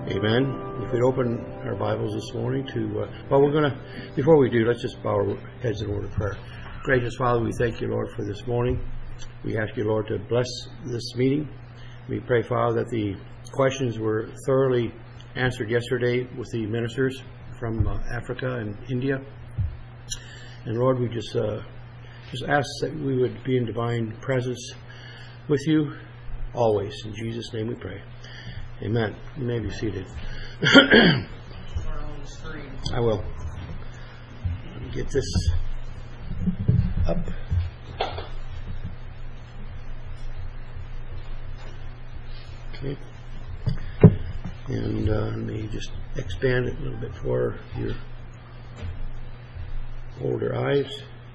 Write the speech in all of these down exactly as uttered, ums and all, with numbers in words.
Amen. If we'd open our Bibles this morning to, uh, well, we're going to, before we do, let's just bow our heads in order of prayer. Gracious Father, we thank you, Lord, for this morning. We ask you, Lord, to bless this meeting. We pray, Father, that the questions were thoroughly answered yesterday with the ministers from uh, Africa and India. And Lord, we just uh, just ask that we would be in divine presence with you always. In Jesus' name we pray. Amen. You may be seated. I will. Let me get this up. Okay. And uh, let me just expand it a little bit for your older eyes.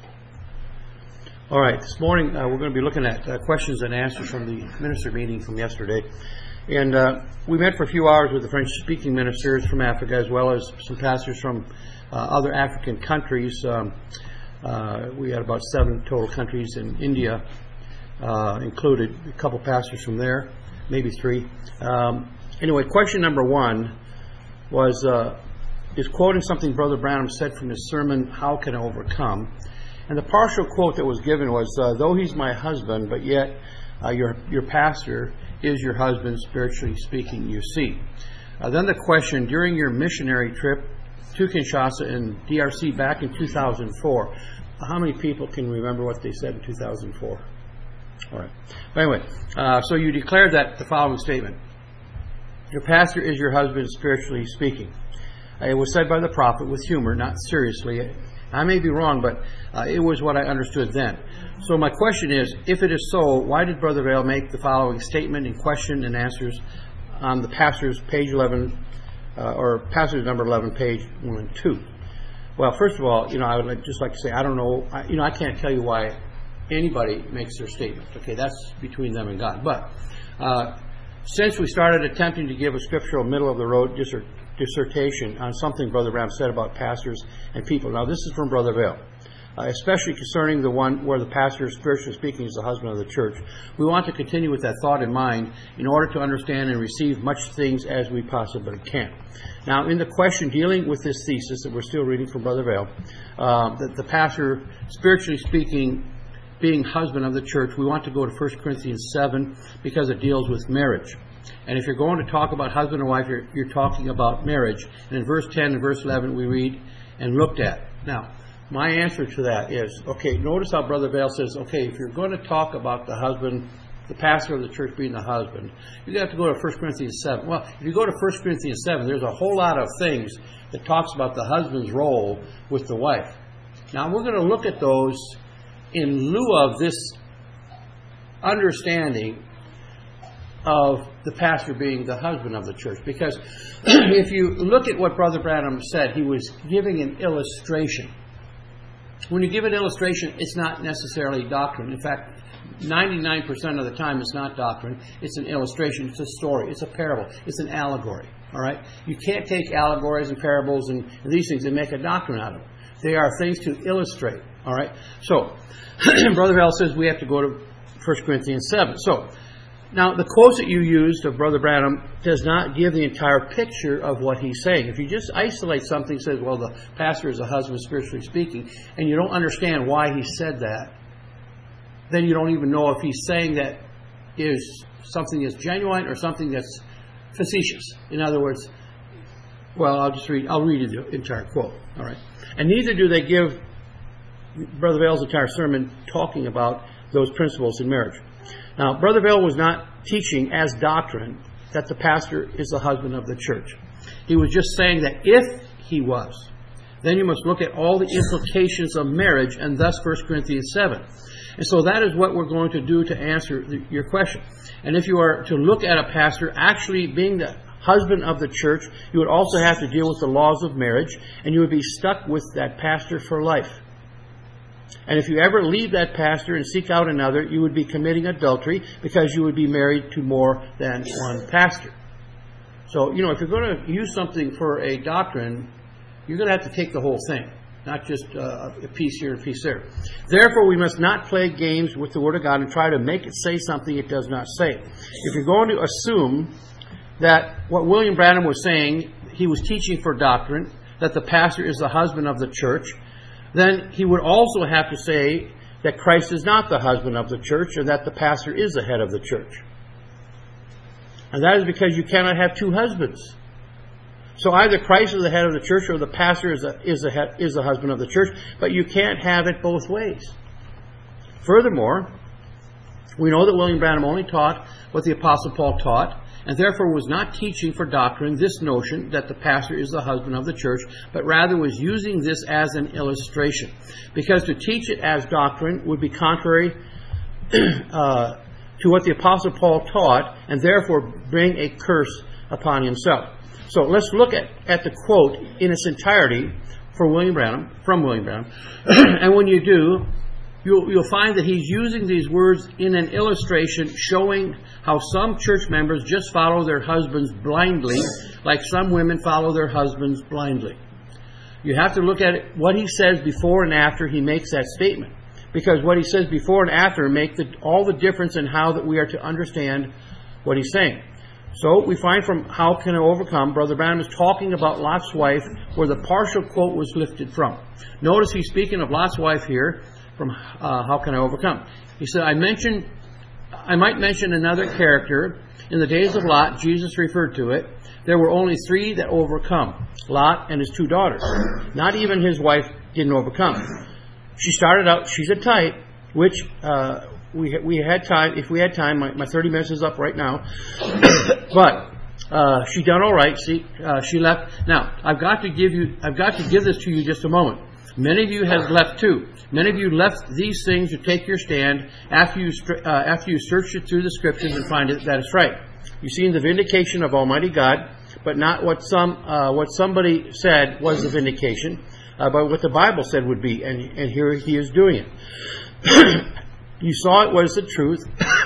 All right. This morning uh, we're going to be looking at uh, questions and answers from the minister meeting from yesterday. And uh, we met for a few hours with the French-speaking ministers from Africa, as well as some pastors from uh, other African countries. Um, uh, we had about seven total countries, and India uh, included a couple pastors from there, maybe three. Um, anyway, question number one was, uh, is quoting something Brother Branham said from his sermon, How Can I Overcome? And the partial quote that was given was, uh, though he's my husband, but yet uh, your your pastor is your husband, spiritually speaking, you see. Uh, then the question, during your missionary trip to Kinshasa and D R C back in two thousand four, how many people can remember what they said in two thousand four? All right. But anyway, uh, so you declared that the following statement. Your pastor is your husband, spiritually speaking. Uh, it was said by the prophet with humor, not seriously. I may be wrong, but uh, it was what I understood then. So my question is, if it is so, why did Brother Vail make the following statement in question and answers on the pastor's page eleven, uh, or pastor's number eleven, page one and two? Well, first of all, you know, I would like, just like to say, I don't know, I, you know, I can't tell you why anybody makes their statement. Okay, that's between them and God. But uh, since we started attempting to give a scriptural middle-of-the-road dissert, dissertation on something Brother Branham said about pastors and people. Now, this is from Brother Vail. Uh, especially concerning the one where the pastor, spiritually speaking, is the husband of the church. We want to continue with that thought in mind in order to understand and receive much things as we possibly can. Now, in the question dealing with this thesis that we're still reading from Brother Vail, uh, that the pastor, spiritually speaking, being husband of the church, we want to go to First Corinthians seven because it deals with marriage. And if you're going to talk about husband and wife, you're, you're talking about marriage. And in verse ten and verse eleven, we read and looked at. Now, my answer to that is, okay, notice how Brother Vail says, okay, if you're going to talk about the husband, the pastor of the church being the husband, you have to go to First Corinthians seven. Well, if you go to First Corinthians seven, there's a whole lot of things that talks about the husband's role with the wife. Now, we're going to look at those in lieu of this understanding of the pastor being the husband of the church. Because if you look at what Brother Branham said, he was giving an illustration. When you give an illustration, it's not necessarily doctrine. In fact, ninety-nine percent of the time it's not doctrine. It's an illustration. It's a story. It's a parable. It's an allegory. All right? You can't take allegories and parables and these things and make a doctrine out of them. They are things to illustrate. All right? So, Brother Vail says we have to go to First Corinthians seven. So, now, the quotes that you used of Brother Branham does not give the entire picture of what he's saying. If you just isolate something that says, well, the pastor is a husband, spiritually speaking, and you don't understand why he said that, then you don't even know if he's saying that is something that's genuine or something that's facetious. In other words, well, I'll just read, I'll read you the entire quote. All right. And neither do they give Brother Vail's entire sermon talking about those principles in marriage. Now, Brother Vail was not teaching as doctrine that the pastor is the husband of the church. He was just saying that if he was, then you must look at all the implications of marriage, and thus First Corinthians seven. And so that is what we're going to do to answer the, your question. And if you are to look at a pastor actually being the husband of the church, you would also have to deal with the laws of marriage, and you would be stuck with that pastor for life. And if you ever leave that pastor and seek out another, you would be committing adultery because you would be married to more than one pastor. So, you know, if you're going to use something for a doctrine, you're going to have to take the whole thing, not just uh, a piece here and a piece there. Therefore, we must not play games with the Word of God and try to make it say something it does not say. If you're going to assume that what William Branham was saying, he was teaching for doctrine, that the pastor is the husband of the church, then he would also have to say that Christ is not the husband of the church, or that the pastor is the head of the church. And that is because you cannot have two husbands. So either Christ is the head of the church, or the pastor is the, is the, head, is the husband of the church, but you can't have it both ways. Furthermore, we know that William Branham only taught what the Apostle Paul taught, and therefore was not teaching for doctrine this notion that the pastor is the husband of the church, but rather was using this as an illustration. Because to teach it as doctrine would be contrary uh, to what the Apostle Paul taught, and therefore bring a curse upon himself. So let's look at, at the quote in its entirety for William Branham, from William Branham. And when you do, You'll, you'll find that he's using these words in an illustration showing how some church members just follow their husbands blindly, like some women follow their husbands blindly. You have to look at it, what he says before and after he makes that statement. Because what he says before and after make the, all the difference in how that we are to understand what he's saying. So we find from How Can I Overcome, Brother Branham is talking about Lot's wife, where the partial quote was lifted from. Notice he's speaking of Lot's wife here, from uh, How Can I Overcome. He said, I mentioned, I might mention another character. In the days of Lot, Jesus referred to it. There were only three that overcome. Lot and his two daughters. Not even his wife didn't overcome. She started out, she's a type, which uh, we we had time, if we had time, my, my thirty minutes is up right now. But uh, she done all right. See, uh, she left. Now, I've got to give you, I've got to give this to you just a moment. Many of you have left too. Many of you left these things to take your stand after you uh, after you searched it through the Scriptures and find it that it's right. You see in the vindication of Almighty God, but not what some uh, what somebody said was the vindication, uh, but what the Bible said would be, and and here he is doing it. You saw it was the truth.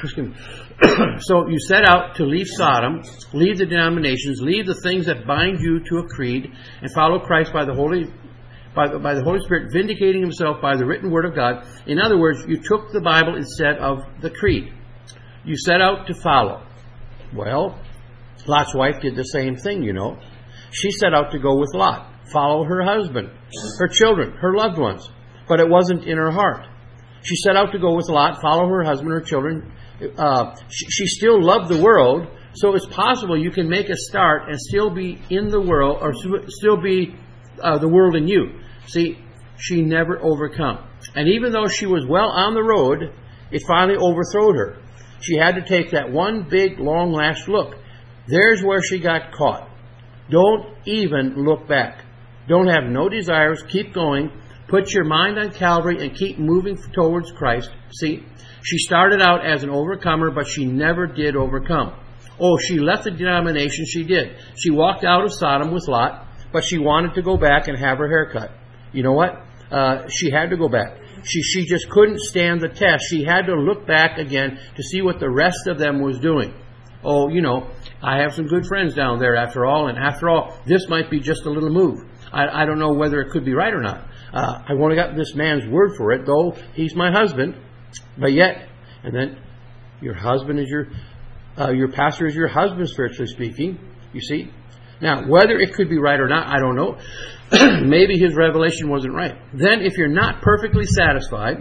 So you set out to leave Sodom, leave the denominations, leave the things that bind you to a creed, and follow Christ by the Holy. By the, by the Holy Spirit vindicating himself by the written word of God. In other words, you took the Bible instead of the creed. You set out to follow. Well, Lot's wife did the same thing, you know. She set out to go with Lot, follow her husband, her children, her loved ones. But it wasn't in her heart. She set out to go with Lot, follow her husband, her children. Uh, she, she still loved the world, so it's possible you can make a start and still be in the world, or still be uh, the world in you. See, she never overcome. And even though she was well on the road, it finally overthrowed her. She had to take that one big, long last look. There's where she got caught. Don't even look back. Don't have no desires. Keep going. Put your mind on Calvary and keep moving towards Christ. See, she started out as an overcomer, but she never did overcome. Oh, she left the denomination. She did. She walked out of Sodom with Lot, but she wanted to go back and have her hair cut. You know what? Uh, she had to go back. She she just couldn't stand the test. She had to look back again to see what the rest of them was doing. Oh, you know, I have some good friends down there after all, and after all, this might be just a little move. I, I don't know whether it could be right or not. Uh, I've only got this man's word for it, though he's my husband. But yet, and then your husband is your, uh, your pastor is your husband, spiritually speaking, you see. Now, whether it could be right or not, I don't know. Maybe his revelation wasn't right. Then, if you're not perfectly satisfied,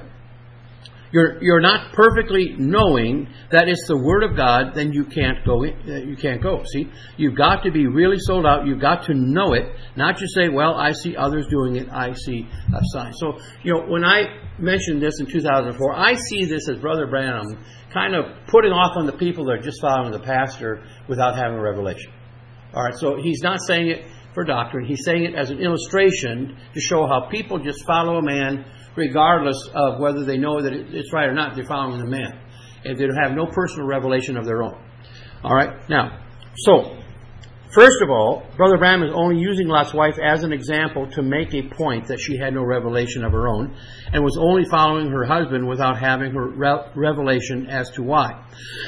you're you're not perfectly knowing that it's the Word of God, then you can't go. In, uh, you can't go. See, you've got to be really sold out. You've got to know it, not just say, "Well, I see others doing it. I see a sign." So, you know, when I mentioned this in two thousand four, I see this as Brother Branham kind of putting off on the people that are just following the pastor without having a revelation. All right, so he's not saying it for doctrine. He's saying it as an illustration to show how people just follow a man regardless of whether they know that it's right or not. They're following the man. And they have no personal revelation of their own. All right, now, so, first of all, Brother Branham is only using Lot's wife as an example to make a point that she had no revelation of her own and was only following her husband without having her re- revelation as to why.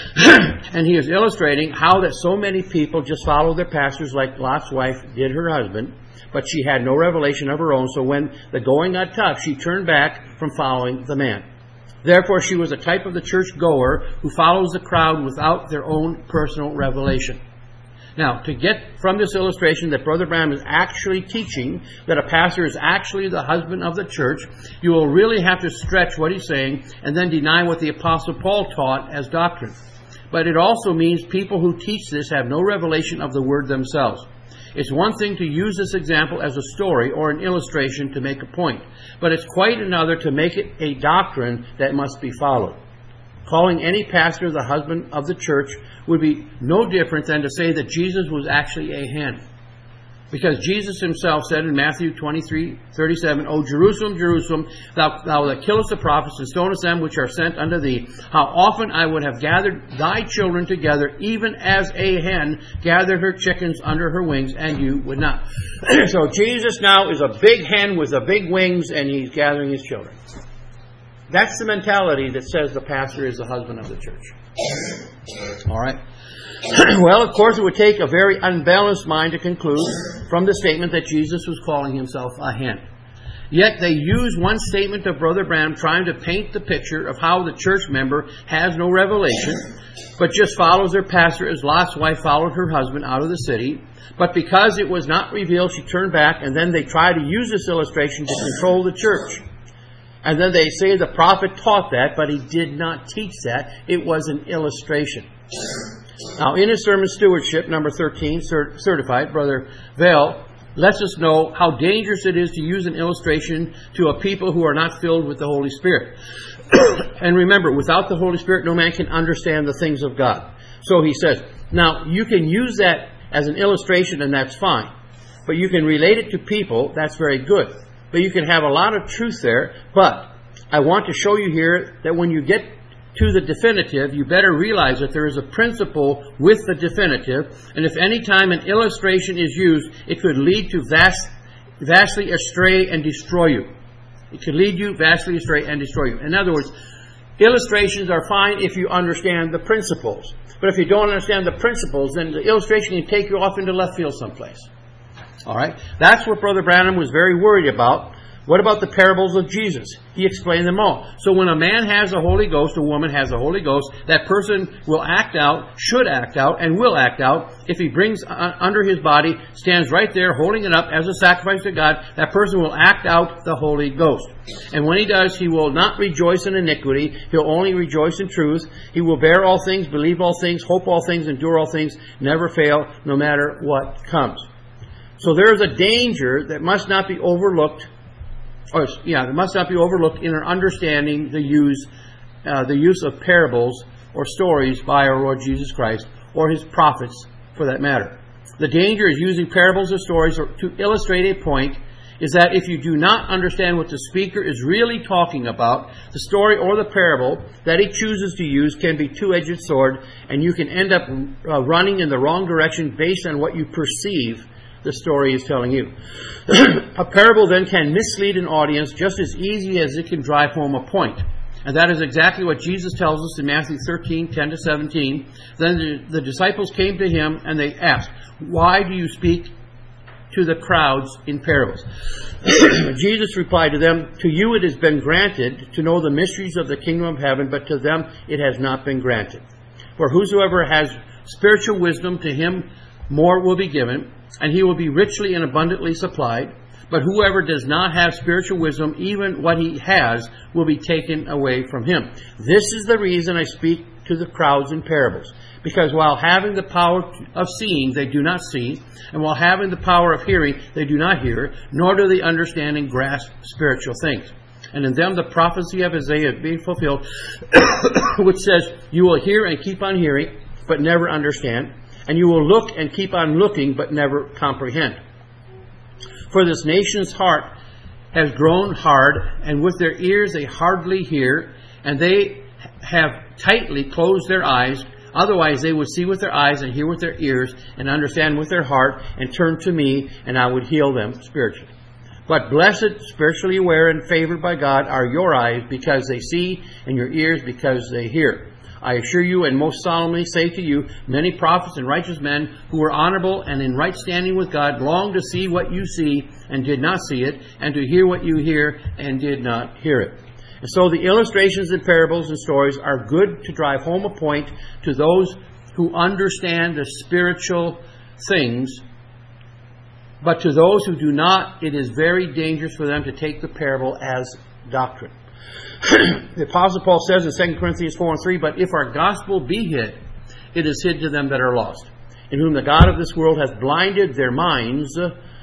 And he is illustrating how that so many people just follow their pastors like Lot's wife did her husband, but she had no revelation of her own, so when the going got tough, she turned back from following the man. Therefore, she was a type of the church goer who follows the crowd without their own personal revelation. Now, to get from this illustration that Brother Branham is actually teaching that a pastor is actually the husband of the church, you will really have to stretch what he's saying and then deny what the Apostle Paul taught as doctrine. But it also means people who teach this have no revelation of the Word themselves. It's one thing to use this example as a story or an illustration to make a point, but it's quite another to make it a doctrine that must be followed. Calling any pastor the husband of the church would be no different than to say that Jesus was actually a hen. Because Jesus himself said in Matthew twenty-three thirty-seven, O Jerusalem, Jerusalem, thou, thou that killest the prophets and stonest them which are sent unto thee, how often I would have gathered thy children together, even as a hen gathered her chickens under her wings, and you would not. So Jesus now is a big hen with the big wings, and he's gathering his children. That's the mentality that says the pastor is the husband of the church. All right. Well, of course, it would take a very unbalanced mind to conclude from the statement that Jesus was calling himself a hen. Yet they use one statement of Brother Branham trying to paint the picture of how the church member has no revelation, but just follows their pastor as Lot's wife followed her husband out of the city. But because it was not revealed, she turned back, and then they try to use this illustration to control the church. And then they say the prophet taught that, but he did not teach that. It was an illustration. Now, in his sermon Stewardship, number thirteen, cert- certified, Brother Vale lets us know how dangerous it is to use an illustration to a people who are not filled with the Holy Spirit. And remember, without the Holy Spirit, no man can understand the things of God. So he says, now, you can use that as an illustration, and that's fine. But you can relate it to people, that's very good. But you can have a lot of truth there. But I want to show you here that when you get to the definitive, you better realize that there is a principle with the definitive. And if any time an illustration is used, it could lead to vast, vastly astray and destroy you. It could lead you vastly astray and destroy you. In other words, illustrations are fine if you understand the principles. But if you don't understand the principles, then the illustration can take you off into left field someplace. All right? That's what Brother Branham was very worried about. What about the parables of Jesus? He explained them all. So when a man has the Holy Ghost, a woman has the Holy Ghost, that person will act out, should act out, and will act out. If he brings under his body, stands right there holding it up as a sacrifice to God, that person will act out the Holy Ghost. And when he does, he will not rejoice in iniquity. He'll only rejoice in truth. He will bear all things, believe all things, hope all things, endure all things, never fail, no matter what comes. So there is a danger that must not be overlooked. Or, yeah, it must not be overlooked in our understanding the use, uh, the use of parables or stories by our Lord Jesus Christ, or His prophets, for that matter. The danger is using parables or stories to illustrate a point is that if you do not understand what the speaker is really talking about, the story or the parable that he chooses to use can be a two-edged sword, and you can end up uh, running in the wrong direction based on what you perceive the story is telling you. A parable then can mislead an audience just as easy as it can drive home a point. And that is exactly what Jesus tells us in Matthew thirteen, ten to seventeen. Then the, the disciples came to him and they asked, why do you speak to the crowds in parables? Jesus replied to them, to you it has been granted to know the mysteries of the kingdom of heaven, but to them it has not been granted. For whosoever has spiritual wisdom, to him more will be given, and he will be richly and abundantly supplied. But whoever does not have spiritual wisdom, even what he has will be taken away from him. This is the reason I speak to the crowds in parables. Because while having the power of seeing, they do not see, and while having the power of hearing, they do not hear, nor do they understand and grasp spiritual things. And in them the prophecy of Isaiah is being fulfilled, which says, you will hear and keep on hearing, but never understand. And you will look and keep on looking, but never comprehend. For this nation's heart has grown hard, and with their ears they hardly hear, and they have tightly closed their eyes. Otherwise they would see with their eyes and hear with their ears and understand with their heart and turn to me, and I would heal them spiritually. But blessed, spiritually aware, and favored by God are your eyes because they see, and your ears because they hear. I assure you and most solemnly say to you, many prophets and righteous men who were honorable and in right standing with God longed to see what you see and did not see it, and to hear what you hear and did not hear it. And so the illustrations and parables and stories are good to drive home a point to those who understand the spiritual things, but to those who do not, it is very dangerous for them to take the parable as doctrine. The Apostle Paul says in Second Corinthians four and three, but if our gospel be hid, it is hid to them that are lost, in whom the God of this world hath blinded their minds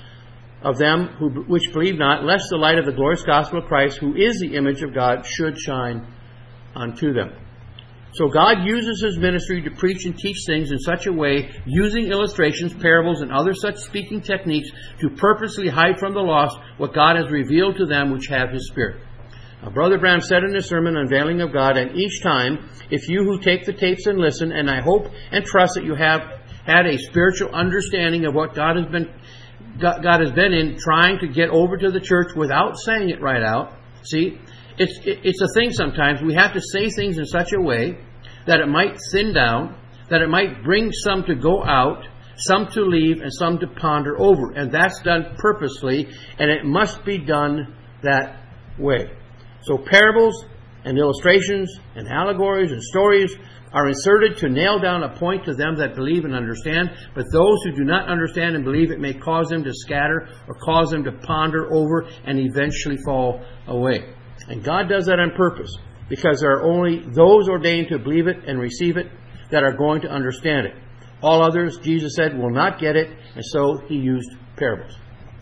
of them who which believe not, lest the light of the glorious gospel of Christ, who is the image of God, should shine unto them. So God uses His ministry to preach and teach things in such a way, using illustrations, parables, and other such speaking techniques to purposely hide from the lost what God has revealed to them which have His Spirit. Now, Brother Branham said in his sermon, Unveiling of God, and each time, if you who take the tapes and listen, and I hope and trust that you have had a spiritual understanding of what God has been God has been in trying to get over to the church without saying it right out. See, it's it's a thing sometimes. We have to say things in such a way that it might thin down, that it might bring some to go out, some to leave, and some to ponder over. And that's done purposely, and it must be done that way. So parables and illustrations and allegories and stories are inserted to nail down a point to them that believe and understand, but those who do not understand and believe, it may cause them to scatter or cause them to ponder over and eventually fall away. And God does that on purpose, because there are only those ordained to believe it and receive it that are going to understand it. All others, Jesus said, will not get it, and so He used parables.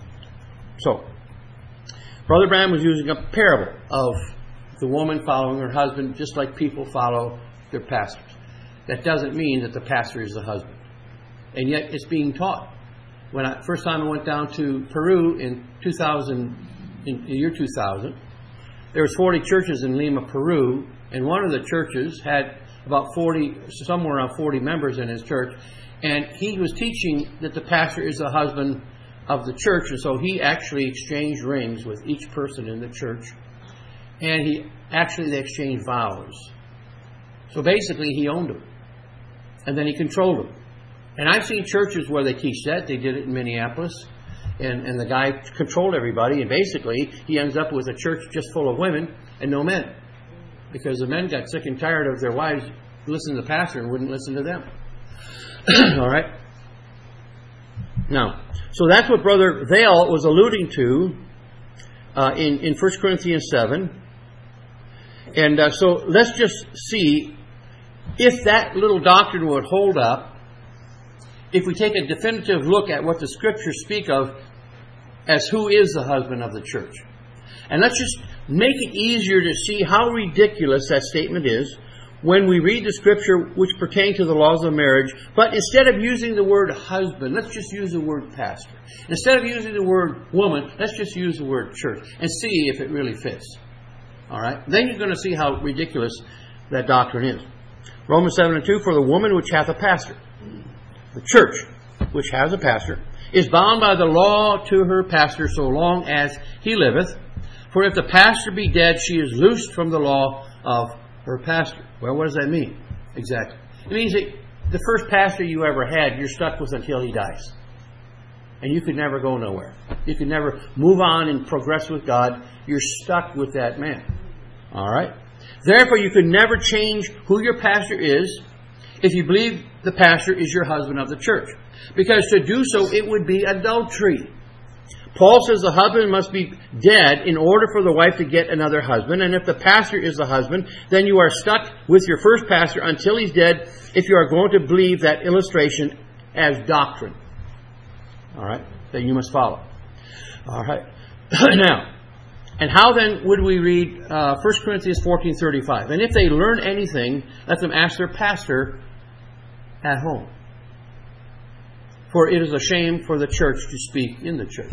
So, Brother Branham was using a parable of the woman following her husband, just like people follow their pastors. That doesn't mean that the pastor is the husband. And yet it's being taught. When I first time I went down to Peru in two thousand, in the year two thousand, there was forty churches in Lima, Peru, and one of the churches had about forty, somewhere around forty members in his church, and he was teaching that the pastor is the husband of the church, and so he actually exchanged rings with each person in the church, and he actually they exchanged vows. So basically, he owned them. And then he controlled them. And I've seen churches where they teach that. They did it in Minneapolis. And, and the guy controlled everybody. And basically, he ends up with a church just full of women and no men. Because the men got sick and tired of their wives listening to the pastor and wouldn't listen to them. All right? Now, so that's what Brother Vail was alluding to uh, in, in First Corinthians seven. And uh, so let's just see if that little doctrine would hold up, if we take a definitive look at what the Scriptures speak of as who is the husband of the church. And let's just make it easier to see how ridiculous that statement is when we read the Scripture which pertain to the laws of marriage, but instead of using the word husband, let's just use the word pastor. Instead of using the word woman, let's just use the word church and see if it really fits. All right? Then you're going to see how ridiculous that doctrine is. Romans seven and two, for the woman which hath a pastor, the church which has a pastor, is bound by the law to her pastor so long as he liveth. For if the pastor be dead, she is loosed from the law of her pastor. Well, what does that mean? Exactly. It means that the first pastor you ever had, you're stuck with until he dies. And you could never go nowhere. You could never move on and progress with God. You're stuck with that man. All right? Therefore, you could never change who your pastor is if you believe the pastor is your husband of the church. Because to do so, it would be adultery. Paul says the husband must be dead in order for the wife to get another husband. And if the pastor is the husband, then you are stuck with your first pastor until he's dead if you are going to believe that illustration as doctrine. All right? That you must follow. All right? Now, and how then would we read uh, First Corinthians fourteen thirty-five? And if they learn anything, let them ask their pastor at home. For it is a shame for the church to speak in the church.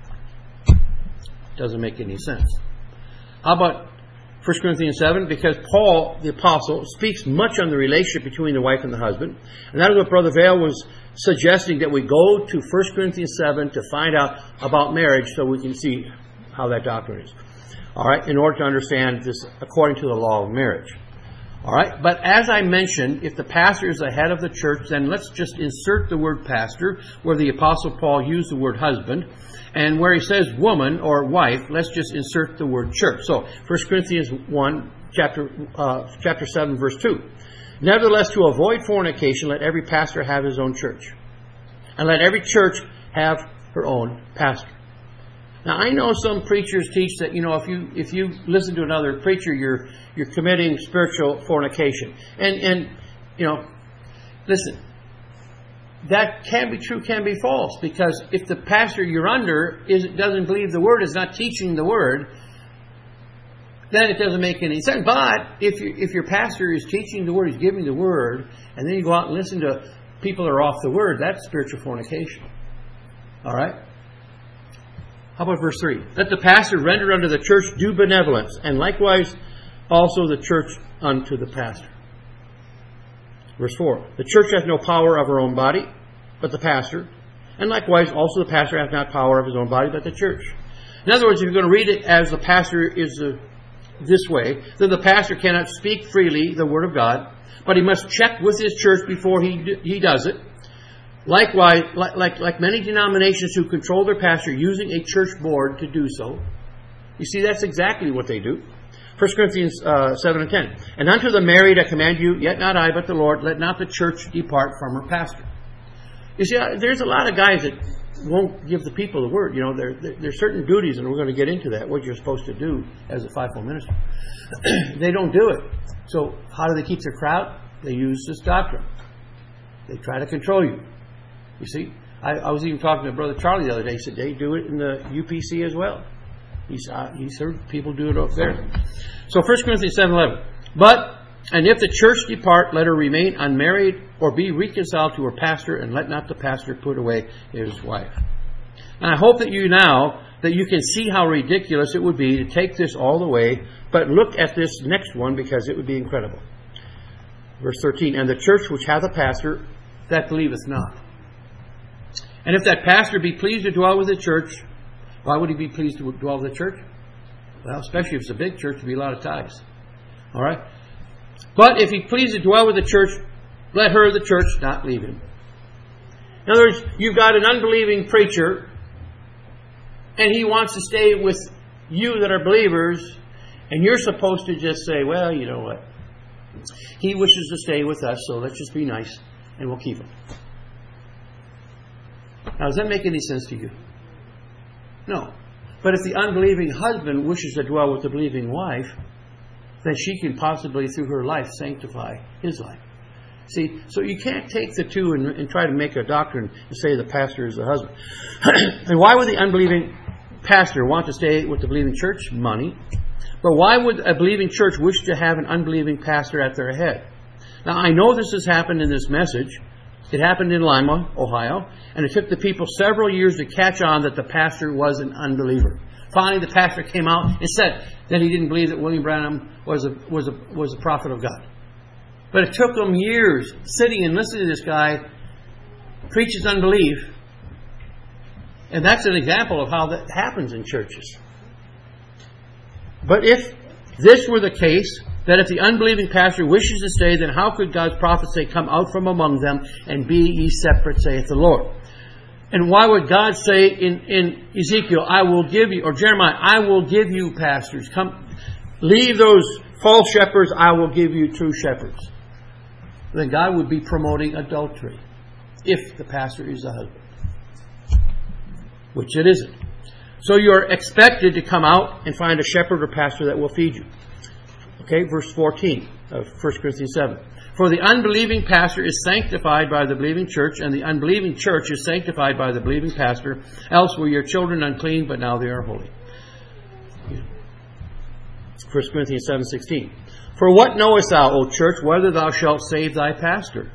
Doesn't make any sense. How about First Corinthians seven? Because Paul, the apostle, speaks much on the relationship between the wife and the husband. And that is what Brother Vail was suggesting, that we go to First Corinthians seven to find out about marriage so we can see how that doctrine is. All right, in order to understand this according to the law of marriage. All right, but as I mentioned, if the pastor is the head of the church, then let's just insert the word pastor where the Apostle Paul used the word husband. And where he says woman or wife, let's just insert the word church. So, First Corinthians one, chapter, uh, chapter seven, verse two. Nevertheless, to avoid fornication, let every pastor have his own church. And let every church have her own pastor. Now, I know some preachers teach that, you know, if you if you listen to another preacher, you're you're committing spiritual fornication. And, and you know, listen, that can be true, can be false. Because if the pastor you're under is doesn't believe the Word, is not teaching the Word, then it doesn't make any sense. But if you, if your pastor is teaching the Word, he's giving the Word, and then you go out and listen to people that are off the Word, that's spiritual fornication. All right? How about verse three? Let the pastor render unto the church due benevolence, and likewise also the church unto the pastor. Verse four. The church hath no power of her own body, but the pastor. And likewise also the pastor hath not power of his own body, but the church. In other words, if you're going to read it as the pastor is uh, this way, then the pastor cannot speak freely the word of God, but he must check with his church before he do, he does it. Likewise, like, like, like many denominations who control their pastor using a church board to do so. You see, that's exactly what they do. First Corinthians uh, seven and ten. And unto the married I command you, yet not I, but the Lord, let not the church depart from her pastor. You see, there's a lot of guys that won't give the people the word. You know, there, there, there's certain duties, and we're going to get into that, what you're supposed to do as a fivefold minister. They don't do it. So how do they keep their crowd? They use this doctrine. They try to control you. You see, I, I was even talking to Brother Charlie the other day. He said they do it in the U P C as well. He's, uh, he's heard people do it up there. So First Corinthians seven eleven. But, and if the church depart, let her remain unmarried, or be reconciled to her pastor, and let not the pastor put away his wife. And I hope that you now, that you can see how ridiculous it would be to take this all the way, but look at this next one, because it would be incredible. Verse thirteen. And the church which hath a pastor, that believeth not. And if that pastor be pleased to dwell with the church, why would he be pleased to dwell with the church? Well, especially if it's a big church, there'd be a lot of tithes. All right? But if he pleases to dwell with the church, let her, the church, not leave him. In other words, you've got an unbelieving preacher, and he wants to stay with you that are believers, and you're supposed to just say, well, you know what? He wishes to stay with us, so let's just be nice, and we'll keep him. Now, does that make any sense to you? No. But if the unbelieving husband wishes to dwell with the believing wife, then she can possibly, through her life, sanctify his life. See, so you can't take the two and, and try to make a doctrine and say the pastor is the husband. And why would the unbelieving pastor want to stay with the believing church? Money. But why would a believing church wish to have an unbelieving pastor at their head? Now, I know this has happened in this message. It happened in Lima, Ohio, and it took the people several years to catch on that the pastor was an unbeliever. Finally, the pastor came out and said that he didn't believe that William Branham was a was a was a prophet of God. But it took them years sitting and listening to this guy preach his unbelief, and that's an example of how that happens in churches. But if this were the case, that if the unbelieving pastor wishes to stay, then how could God's prophet say, come out from among them and be ye separate, saith the Lord? And why would God say in, in Ezekiel, I will give you, or Jeremiah, I will give you pastors. Come, leave those false shepherds, I will give you true shepherds. Then God would be promoting adultery if the pastor is the husband. Which it isn't. So you're expected to come out and find a shepherd or pastor that will feed you. Okay, verse fourteen of First Corinthians seven. For the unbelieving pastor is sanctified by the believing church, and the unbelieving church is sanctified by the believing pastor. Else were your children unclean, but now they are holy. First Corinthians seven sixteen. For what knowest thou, O church, whether thou shalt save thy pastor?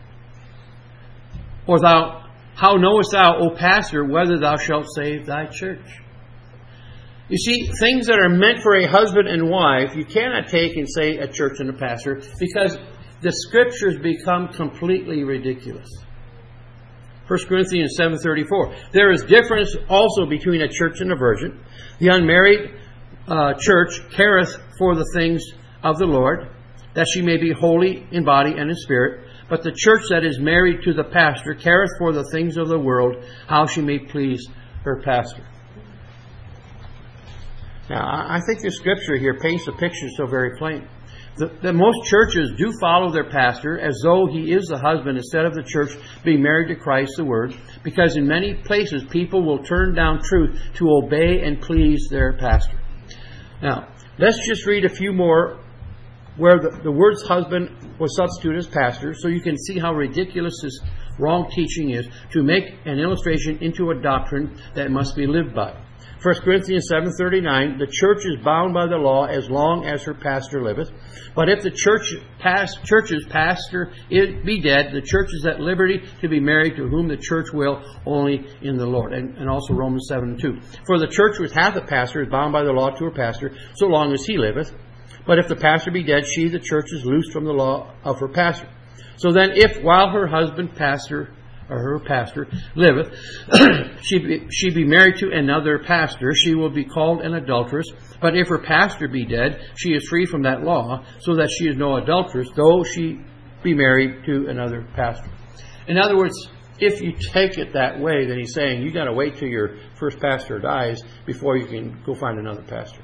Or thou, how knowest thou, O pastor, whether thou shalt save thy church? You see, things that are meant for a husband and wife, you cannot take and say a church and a pastor, because the Scriptures become completely ridiculous. First Corinthians seven thirty-four. There is difference also between a church and a virgin. The unmarried uh, church careth for the things of the Lord, that she may be holy in body and in spirit. But the church that is married to the pastor careth for the things of the world, how she may please her pastor. Now, I think the Scripture here paints the picture so very plain. that, that most churches do follow their pastor as though he is the husband instead of the church being married to Christ, the Word, because in many places people will turn down truth to obey and please their pastor. Now, let's just read a few more where the, the words husband was substituted as pastor, so you can see how ridiculous this wrong teaching is to make an illustration into a doctrine that must be lived by. First Corinthians seven thirty-nine, the church is bound by the law as long as her pastor liveth. But if the church past, church's pastor is, be dead, the church is at liberty to be married to whom the church will, only in the Lord. And, and also Romans seven and two. For the church which hath a pastor is bound by the law to her pastor, so long as he liveth. But if the pastor be dead, she, the church, is loosed from the law of her pastor. So then if, while her husband, pastor, or her pastor, liveth, she, be, she be married to another pastor, she will be called an adulteress. But if her pastor be dead, she is free from that law, so that she is no adulteress, though she be married to another pastor. In other words, if you take it that way, then he's saying you got to wait till your first pastor dies before you can go find another pastor.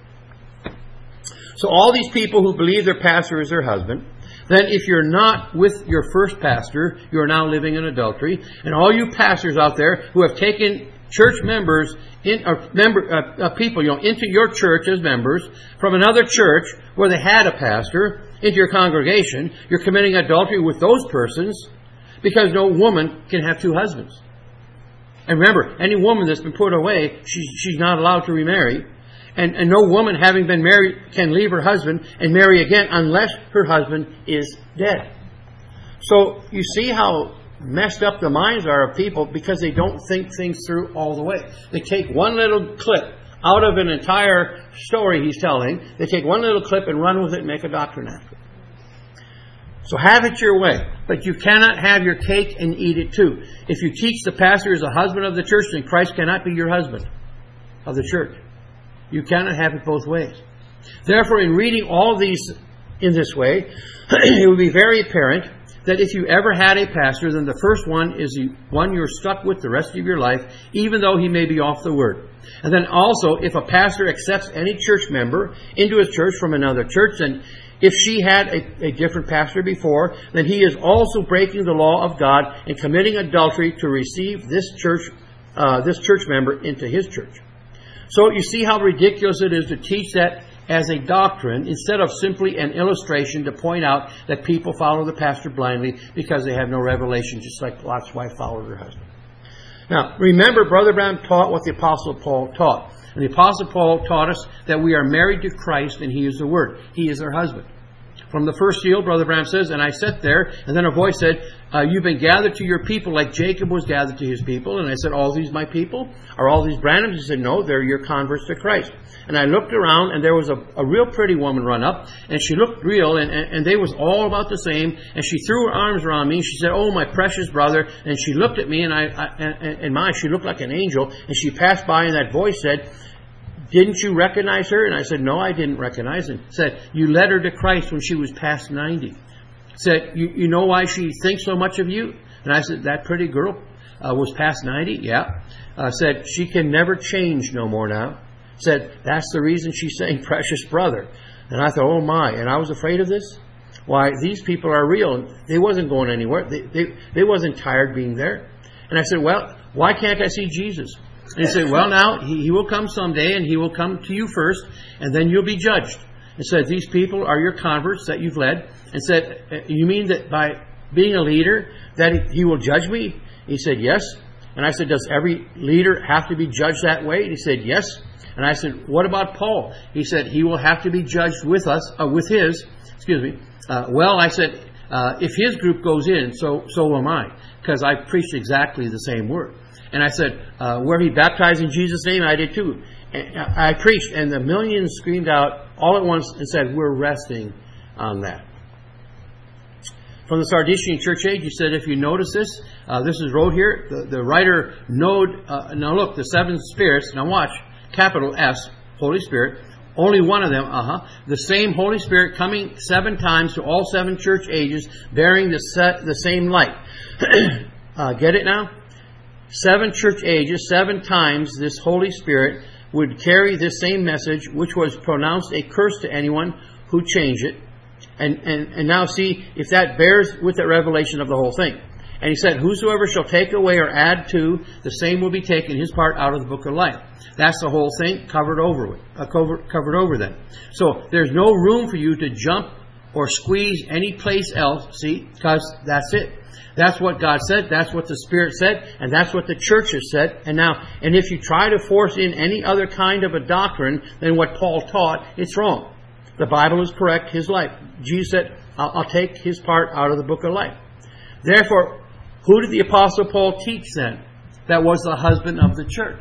So all these people who believe their pastor is their husband, then if you're not with your first pastor, you are now living in adultery. And all you pastors out there who have taken church members, in, or member uh, uh, people, you know, into your church as members from another church where they had a pastor, into your congregation, you're committing adultery with those persons, because no woman can have two husbands. And remember, any woman that's been put away, she's, she's not allowed to remarry. And, and no woman having been married can leave her husband and marry again unless her husband is dead. So you see how messed up the minds are of people because they don't think things through all the way. They take one little clip out of an entire story he's telling. They take one little clip and run with it and make a doctrine after it. So have it your way. But you cannot have your cake and eat it too. If you teach the pastor is the husband of the church, then Christ cannot be your husband of the church. You cannot have it both ways. Therefore, in reading all these in this way, it will be very apparent that if you ever had a pastor, then the first one is the one you're stuck with the rest of your life, even though he may be off the word. And then also, if a pastor accepts any church member into his church from another church, then if she had a, a different pastor before, then he is also breaking the law of God and committing adultery to receive this church, uh, this church member into his church. So you see how ridiculous it is to teach that as a doctrine instead of simply an illustration to point out that people follow the pastor blindly because they have no revelation, just like Lot's wife followed her husband. Now, remember, Brother Branham taught what the Apostle Paul taught. And the Apostle Paul taught us that we are married to Christ and He is the Word. He is our husband. From the first seal, Brother Branham says, and I sat there, and then a voice said, uh, you've been gathered to your people like Jacob was gathered to his people. And I said, all these my people? Are all these Branhams? He said, no, they're your converts to Christ. And I looked around, and there was a, a real pretty woman run up, and she looked real, and, and, and they was all about the same. And she threw her arms around me, and she said, oh, my precious brother. And she looked at me, and I, I and, and my, she looked like an angel. And she passed by, and that voice said, didn't you recognize her? And I said, no, I didn't recognize her. Said, you led her to Christ when she was past ninety. Said, you, you know why she thinks so much of you? And I said, that pretty girl uh, was past ninety? Yeah. Uh, said, she can never change no more now. Said, that's the reason she's saying precious brother. And I thought, oh my. And I was afraid of this. Why, these people are real. They wasn't going anywhere. They, they, they wasn't tired being there. And I said, well, why can't I see Jesus? And he said, well, now, he, he will come someday, and he will come to you first, and then you'll be judged. And said, these people are your converts that you've led. And said, you mean that by being a leader, that he will judge me? He said, yes. And I said, does every leader have to be judged that way? And he said, yes. And I said, what about Paul? He said, he will have to be judged with us, uh, with his, excuse me. Uh, well, I said, uh, if his group goes in, so so will mine, because I preached exactly the same word. And I said, uh, where he baptized in Jesus' name, I did too. And I preached, and the millions screamed out all at once and said, we're resting on that. From the Sardinian Church Age, he said, if you notice this, uh, this is wrote here, the, the writer knowed, uh, now look, the seven spirits, now watch, capital S, Holy Spirit, only one of them, uh-huh, the same Holy Spirit coming seven times to all seven church ages, bearing the, set, the same light. uh, get it now? Seven church ages, seven times this Holy Spirit would carry this same message, which was pronounced a curse to anyone who changed it. And, and, and now see if that bears with the revelation of the whole thing. And he said, whosoever shall take away or add to, the same will be taken his part out of the book of life. That's the whole thing covered over with, uh, covered, covered over then. So there's no room for you to jump or squeeze any place else, see, because that's it. That's what God said, that's what the Spirit said, and that's what the church has said. And now, and if you try to force in any other kind of a doctrine than what Paul taught, it's wrong. The Bible is correct, his life. Jesus said, I'll, I'll take his part out of the book of life. Therefore, who did the Apostle Paul teach then? That was the husband of the church.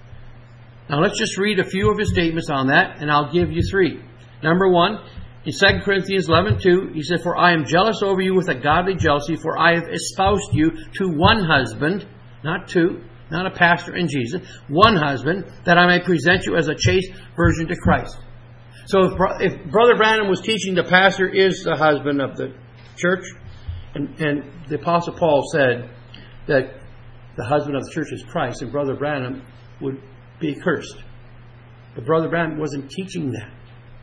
Now let's just read a few of his statements on that, and I'll give you three. Number one, in Second Corinthians eleven two, he said, for I am jealous over you with a godly jealousy, for I have espoused you to one husband, not two, not a pastor and Jesus, one husband, that I may present you as a chaste virgin to Christ. So if, if Brother Branham was teaching the pastor is the husband of the church, and, and the Apostle Paul said that the husband of the church is Christ, and Brother Branham would be cursed. But Brother Branham wasn't teaching that.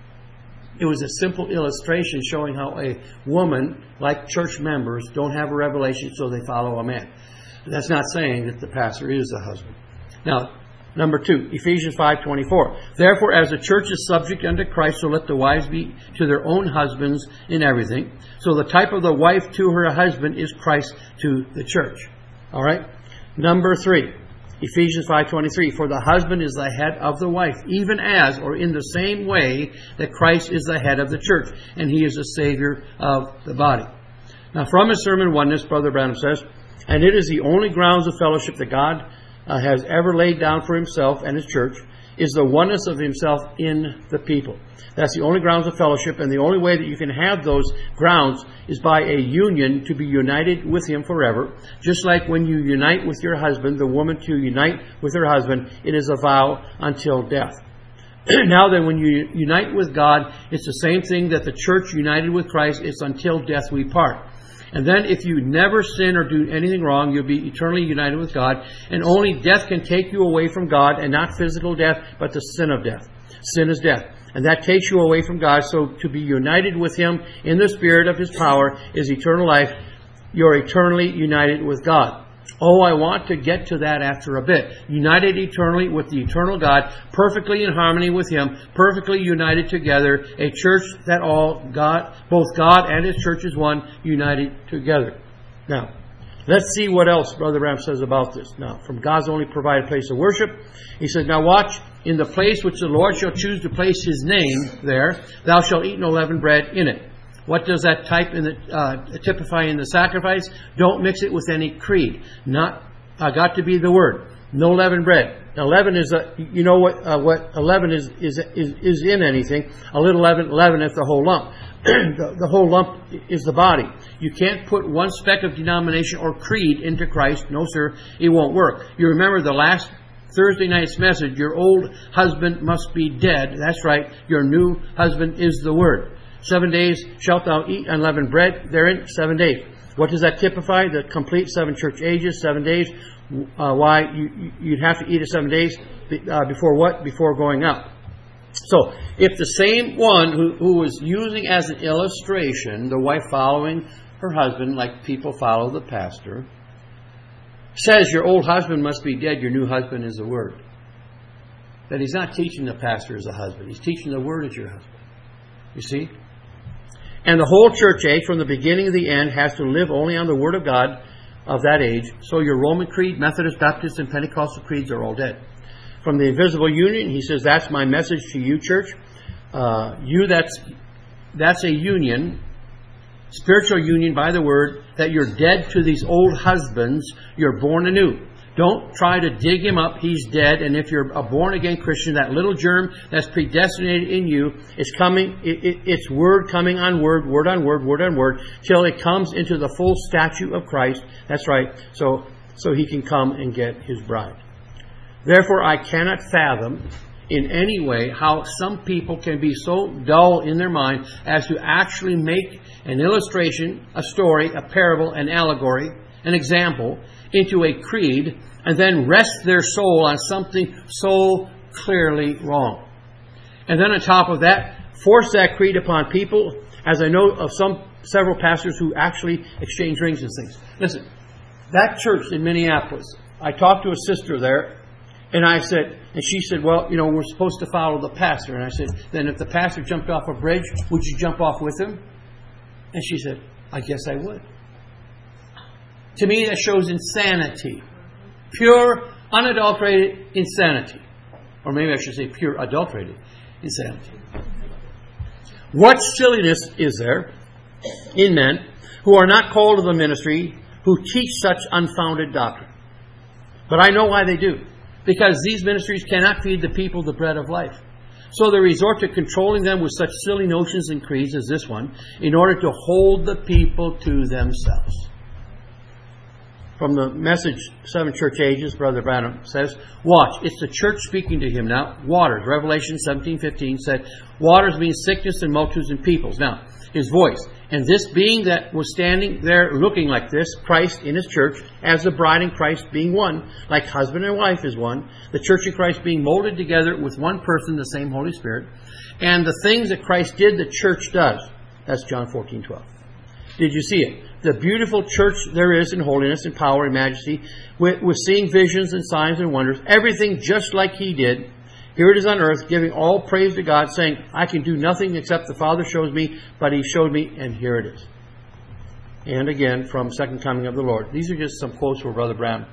It was a simple illustration showing how a woman, like church members, don't have a revelation, so they follow a man. That's not saying that the pastor is the husband. Now, number two, Ephesians five twenty-four. Therefore, as the church is subject unto Christ, so let the wives be to their own husbands in everything. So the type of the wife to her husband is Christ to the church. All right? Number three, Ephesians five twenty-three. For the husband is the head of the wife, even as, or in the same way, that Christ is the head of the church, and he is the Savior of the body. Now, from his sermon Oneness, Brother Branham says, and it is the only grounds of fellowship that God Uh, has ever laid down for himself and his church, is the oneness of himself in the people. That's the only grounds of fellowship, and the only way that you can have those grounds is by a union to be united with him forever. Just like when you unite with your husband, the woman to unite with her husband, it is a vow until death. Now then, when you unite with God, it's the same thing that the church united with Christ, it's until death we part. And then if you never sin or do anything wrong, you'll be eternally united with God. And only death can take you away from God, and not physical death, but the sin of death. Sin is death. And that takes you away from God. So to be united with him in the spirit of his power is eternal life. You're eternally united with God. Oh, I want to get to that after a bit. United eternally with the eternal God, perfectly in harmony with him, perfectly united together, a church that all God, both God and his church is one, united together. Now, let's see what else Brother Branham says about this. Now, from God's only provided place of worship, he says, now watch, in the place which the Lord shall choose to place his name there, thou shalt eat no leavened bread in it. What does that type in the uh, typify in the sacrifice? Don't mix it with any creed. Not uh, got to be the word. No leavened bread. Now, leaven is a, you know what uh, what a leaven is is is is in anything. A little leaven leaveneth the whole lump. the, the whole lump is the body. You can't put one speck of denomination or creed into Christ. No, sir, it won't work. You remember the last Thursday night's message. Your old husband must be dead. That's right. Your new husband is the Word. Seven days shalt thou eat unleavened bread therein, seven days. What does that typify? The complete seven church ages, seven days. Uh, why? You, you'd have to eat it seven days uh, before what? Before going up. So, if the same one who, who was using as an illustration, the wife following her husband, like people follow the pastor, says your old husband must be dead, your new husband is the Word. Then he's not teaching the pastor as a husband. He's teaching the Word as your husband. You see? And the whole church age, from the beginning to the end, has to live only on the Word of God of that age. So your Roman Creed, Methodist, Baptist, and Pentecostal creeds are all dead. From the invisible union, he says, that's my message to you, church. Uh, you, that's that's a union, spiritual union by the Word, that you're dead to these old husbands. You're born anew. Don't try to dig him up. He's dead. And if you're a born-again Christian, that little germ that's predestinated in you is coming, it, it, it's word coming on word, word on word, word on word, till it comes into the full statue of Christ. That's right. So, so he can come and get his bride. Therefore, I cannot fathom in any way how some people can be so dull in their mind as to actually make an illustration, a story, a parable, an allegory, an example into a creed, and then rest their soul on something so clearly wrong. And then on top of that, force that creed upon people as I know of some several pastors who actually exchange rings and things. Listen, that church in Minneapolis, I talked to a sister there, and I said, and she said, well, you know, we're supposed to follow the pastor. And I said, then if the pastor jumped off a bridge, would you jump off with him? And she said, I guess I would. To me, that shows insanity. Pure, unadulterated insanity. Or maybe I should say pure, adulterated insanity. What silliness is there in men who are not called to the ministry, who teach such unfounded doctrine? But I know why they do. Because these ministries cannot feed the people the bread of life. So they resort to controlling them with such silly notions and creeds as this one, in order to hold the people to themselves. From the Message, Seven Church Ages, Brother Branham says, watch, it's the church speaking to him now. Waters, Revelation seventeen fifteen said, waters means sickness and multitudes and peoples. Now, his voice. And this being that was standing there looking like this, Christ in his church, as the bride and Christ being one, like husband and wife is one, the church and Christ being molded together with one person, the same Holy Spirit, and the things that Christ did, the church does. That's John fourteen twelve. Did you see it? The beautiful church there is in holiness and power and majesty, with, with seeing visions and signs and wonders, everything just like he did. Here it is on earth, giving all praise to God, saying, I can do nothing except the Father shows me, but he showed me, and here it is. And again, from Second Coming of the Lord. These are just some quotes where Brother Branham,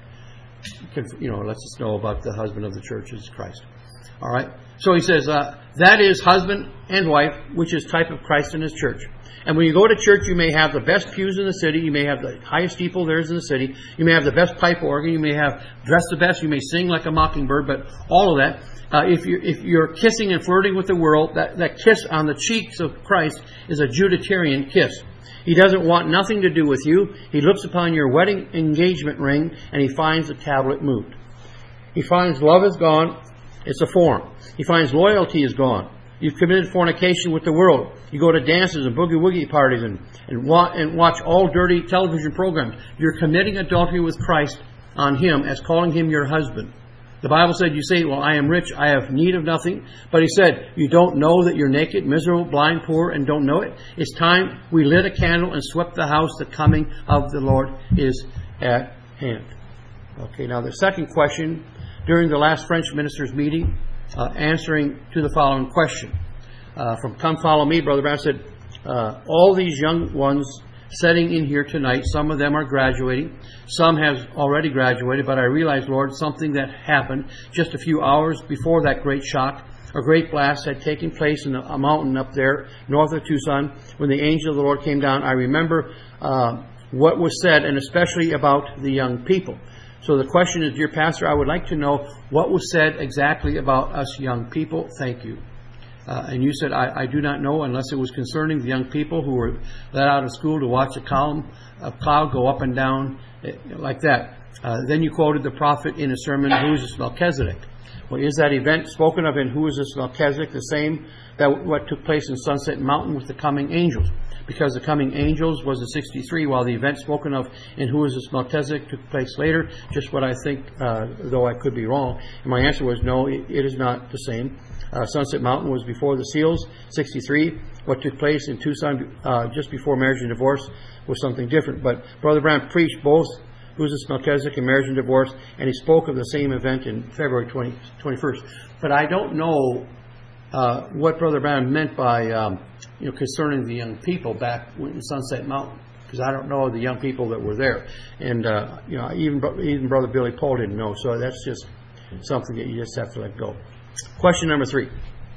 you know, lets us know about the husband of the church is Christ. All right? So he says, uh, that is husband and wife, which is type of Christ and his church. And when you go to church, you may have the best pews in the city. You may have the highest steeple there is in the city. You may have the best pipe organ. You may have dressed the best. You may sing like a mockingbird. But all of that, uh, if you're, if you're kissing and flirting with the world, that, that kiss on the cheeks of Christ is a Judatarian kiss. He doesn't want nothing to do with you. He looks upon your wedding engagement ring and he finds the tablet moved. He finds love is gone. It's a form. He finds loyalty is gone. You've committed fornication with the world. You go to dances and boogie-woogie parties and, and, wa- and watch all dirty television programs. You're committing adultery with Christ on him as calling him your husband. The Bible said, you say, well, I am rich, I have need of nothing. But he said, you don't know that you're naked, miserable, blind, poor, and don't know it? It's time we lit a candle and swept the house. The coming of the Lord is at hand. Okay, now the second question, during the last French ministers' meeting, uh, answering to the following question. Uh, from Come Follow Me, Brother Brown said, uh, all these young ones sitting in here tonight, some of them are graduating, some have already graduated, but I realize, Lord, something that happened just a few hours before that great shock, a great blast had taken place in a mountain up there north of Tucson. When the angel of the Lord came down, I remember uh, what was said, and especially about the young people. So the question is, dear Pastor, I would like to know what was said exactly about us young people. Thank you. Uh, and you said, I, I do not know unless it was concerning the young people who were let out of school to watch a column of cloud go up and down like that. Uh, then you quoted the prophet in a sermon, who is this Melchizedek? Well, is that event spoken of in Who is this Melchizedek the same that what took place in Sunset Mountain with the coming angels? Because the coming angels was in sixty-three, while the event spoken of in Who is this Melchizedek took place later. Just what I think, uh, though I could be wrong. And my answer was no, it, it is not the same. Uh, Sunset Mountain was before the seals, sixty-three. What took place in Tucson uh, just before marriage and divorce was something different. But Brother Brown preached both Who's this Melchizedek and marriage and divorce, and he spoke of the same event in February twentieth, twenty-first. But I don't know uh, what Brother Brown meant by um, you know concerning the young people back in Sunset Mountain, because I don't know the young people that were there, and uh, you know even even Brother Billy Paul didn't know. So that's just something that you just have to let go. Question number three.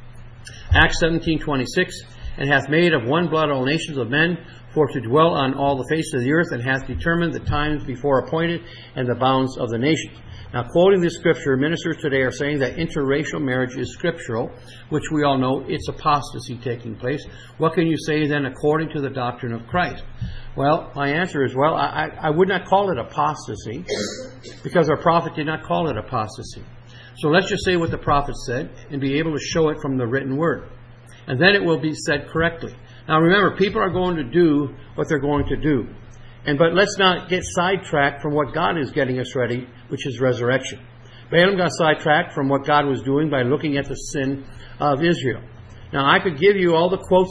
Acts seventeen twenty-six, and hath made of one blood all nations of men for to dwell on all the face of the earth, and hath determined the times before appointed and the bounds of the nations. Now, quoting this scripture, ministers today are saying that interracial marriage is scriptural, which we all know it's apostasy taking place. What can you say then according to the doctrine of Christ? Well, my answer is, well, I, I would not call it apostasy, because our prophet did not call it apostasy. So let's just say what the prophet said and be able to show it from the written word. And then it will be said correctly. Now remember, people are going to do what they're going to do. And but let's not get sidetracked from what God is getting us ready, which is resurrection. Balaam got sidetracked from what God was doing by looking at the sin of Israel. Now I could give you all the quotes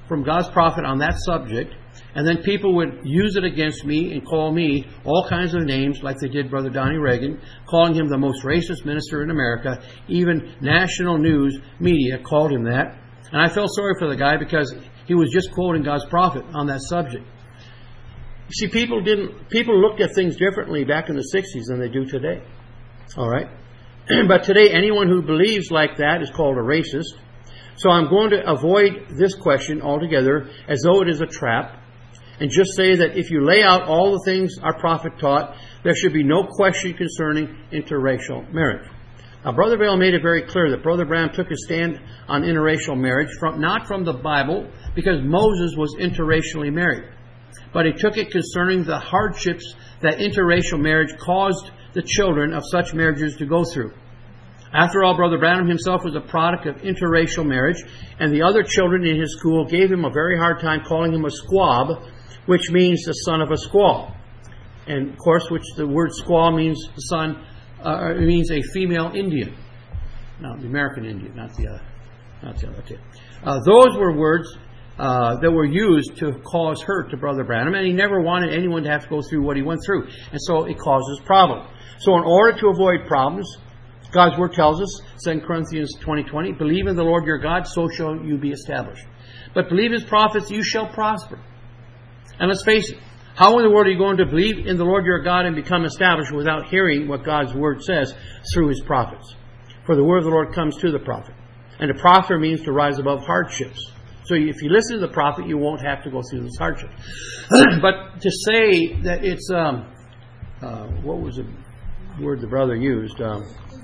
from God's prophet on that subject, and then people would use it against me and call me all kinds of names, like they did Brother Donnie Reagan, calling him the most racist minister in America. Even national news media called him that. And I felt sorry for the guy because he was just quoting God's prophet on that subject. You see, people didn't. People looked at things differently back in the sixties than they do today. All right? But today, anyone who believes like that is called a racist. So I'm going to avoid this question altogether as though it is a trap, and just say that if you lay out all the things our prophet taught, there should be no question concerning interracial marriage. Now, Brother Vail made it very clear that Brother Branham took his stand on interracial marriage, from not from the Bible, because Moses was interracially married, but he took it concerning the hardships that interracial marriage caused the children of such marriages to go through. After all, Brother Branham himself was a product of interracial marriage, and the other children in his school gave him a very hard time, calling him a squab, which means the son of a squaw. And, of course, which the word squaw means the son, uh, it means a female Indian. No, the American Indian, not the other. Not the other. Okay. Uh, those were words uh, that were used to cause hurt to Brother Branham, and he never wanted anyone to have to go through what he went through. And so it causes problems. So in order to avoid problems, God's Word tells us, Second Corinthians twenty twenty, believe in the Lord your God, so shall you be established. But believe His prophets, you shall prosper. And let's face it, how in the world are you going to believe in the Lord your God and become established without hearing what God's Word says through His prophets? For the Word of the Lord comes to the prophet. And to prosper means to rise above hardships. So if you listen to the prophet, you won't have to go through this hardship. But to say that it's, um, uh, what was the word the brother used? Um,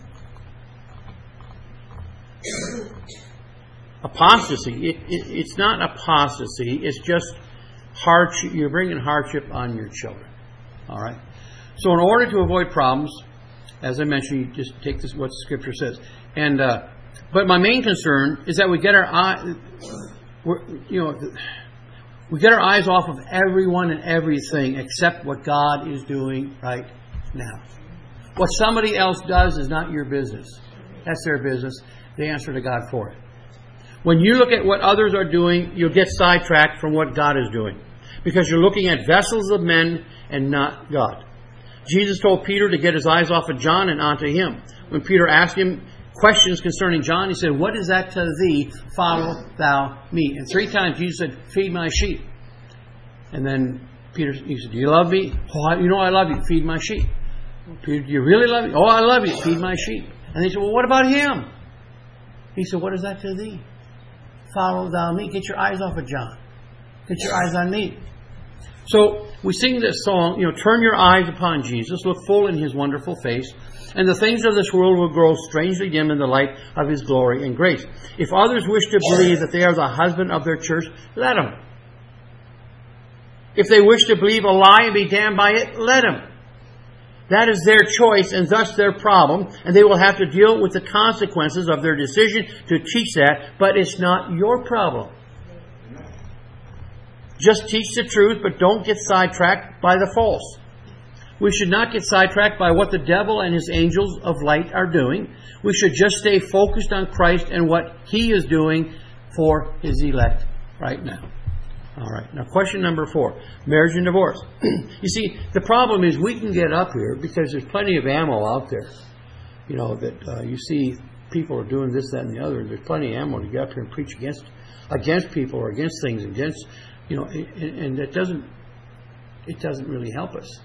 apostasy. It, it, it's not apostasy. It's just hardship. You're bringing hardship on your children. All right. So in order to avoid problems, as I mentioned, you just take this what the Scripture says. And uh, but my main concern is that we get our eye, we're, you know, we get our eyes off of everyone and everything except what God is doing right now. What somebody else does is not your business. That's their business. They answer to God for it. When you look at what others are doing, you'll get sidetracked from what God is doing, because you're looking at vessels of men and not God. Jesus told Peter to get his eyes off of John and onto him. When Peter asked him questions concerning John, he said, "What is that to thee? Follow thou me." And three times Jesus said, "Feed my sheep." And then Peter, he said, "Do you love me?" "Oh, you know I love you. Feed my sheep." "Peter, do you really love me?" "Oh, I love you. Feed my sheep." And they said, "Well, what about him?" He said, "What is that to thee? Follow thou me." Get your eyes off of John. Get your eyes on me. So we sing this song, you know, turn your eyes upon Jesus, look full in His wonderful face, and the things of this world will grow strangely dim in the light of His glory and grace. If others wish to believe that they are the husband of their church, let them. If they wish to believe a lie and be damned by it, let them. That is their choice and thus their problem, and they will have to deal with the consequences of their decision to teach that, but it's not your problem. Just teach the truth, but don't get sidetracked by the false. We should not get sidetracked by what the devil and his angels of light are doing. We should just stay focused on Christ and what He is doing for His elect right now. All right. Now, question number four, marriage and divorce. You see, the problem is we can get up here because there's plenty of ammo out there. You know, that uh, you see people are doing this, that, and the other. And there's plenty of ammo to get up here and preach against against people or against things, against, you know, and, and that doesn't, it doesn't really help us.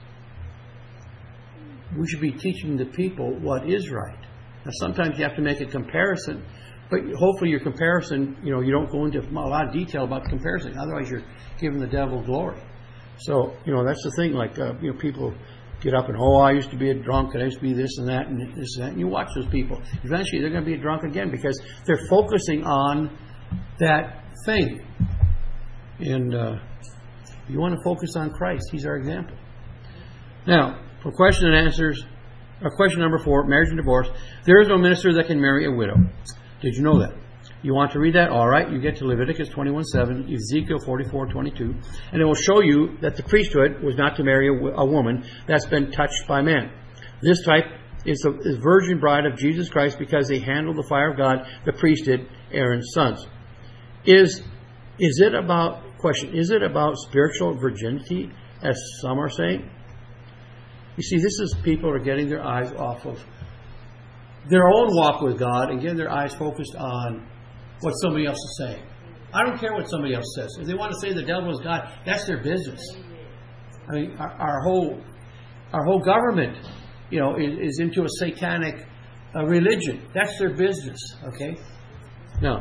We should be teaching the people what is right. Now, sometimes you have to make a comparison. But hopefully your comparison, you know, you don't go into a lot of detail about the comparison. Otherwise you're giving the devil glory. So, you know, that's the thing. Like, uh, you know, people get up and, oh, I used to be a drunk and I used to be this and that and this and that. And you watch those people. Eventually they're going to be a drunk again because they're focusing on that thing. And uh, you want to focus on Christ. He's our example. Now, for question and answers, or question number four, marriage and divorce. There is no minister that can marry a widow. Did you know that? You want to read that? All right. You get to Leviticus twenty-one seven, Ezekiel forty-four twenty-two, and it will show you that the priesthood was not to marry a, a woman that's been touched by man. This type is the is virgin bride of Jesus Christ because they handled the fire of God, the priest did, Aaron's sons. Is Is it about, question, is it about spiritual virginity, as some are saying? You see, this is people are getting their eyes off of their own walk with God and getting their eyes focused on what somebody else is saying. I don't care what somebody else says. If they want to say the devil is God, that's their business. I mean, our, our whole our whole government, you know, is, is into a satanic uh, religion. That's their business. Okay? No.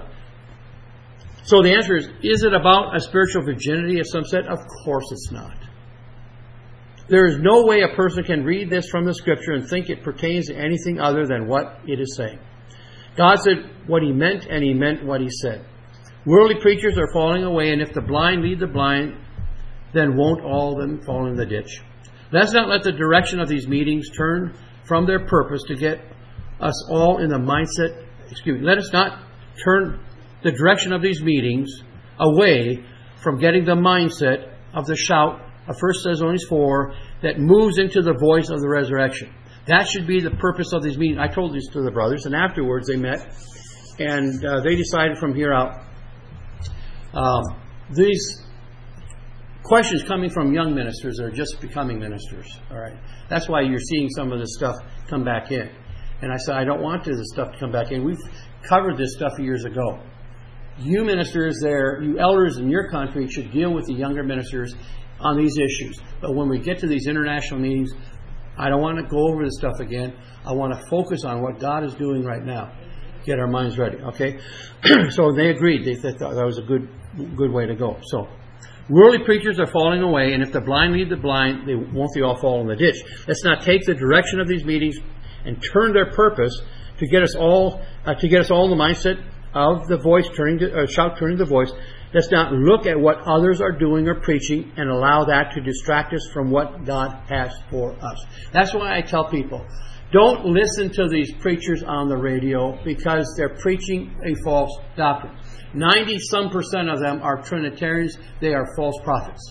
So the answer is, is it about a spiritual virginity, as some said? Of course it's not. There is no way a person can read this from the Scripture and think it pertains to anything other than what it is saying. God said what He meant, and He meant what He said. Worldly preachers are falling away, and if the blind lead the blind, then won't all of them fall in the ditch? Let's not let the direction of these meetings turn from their purpose to get us all in the mindset, excuse me, let us not turn the direction of these meetings away from getting the mindset of the shout of First Thessalonians four that moves into the voice of the resurrection. That should be the purpose of these meetings. I told this to the brothers, and afterwards they met, and uh, they decided from here out, um, these questions coming from young ministers are just becoming ministers. All right, that's why you're seeing some of this stuff come back in. And I said, I don't want this stuff to come back in. We've covered this stuff years ago. You ministers there, you elders in your country should deal with the younger ministers on these issues. But when we get to these international meetings, I don't want to go over this stuff again. I want to focus on what God is doing right now. Get our minds ready, okay? So they agreed. They thought that was a good good way to go. So, worldly preachers are falling away, and if the blind lead the blind, they won't they all fall in the ditch. Let's not take the direction of these meetings and turn their purpose to get us all uh, to get us all in the mindset of the voice turning to uh, shout turning the voice. Let's not look at what others are doing or preaching and allow that to distract us from what God has for us. That's why I tell people, don't listen to these preachers on the radio because they're preaching a false doctrine. ninety some percent of them are Trinitarians. They are false prophets.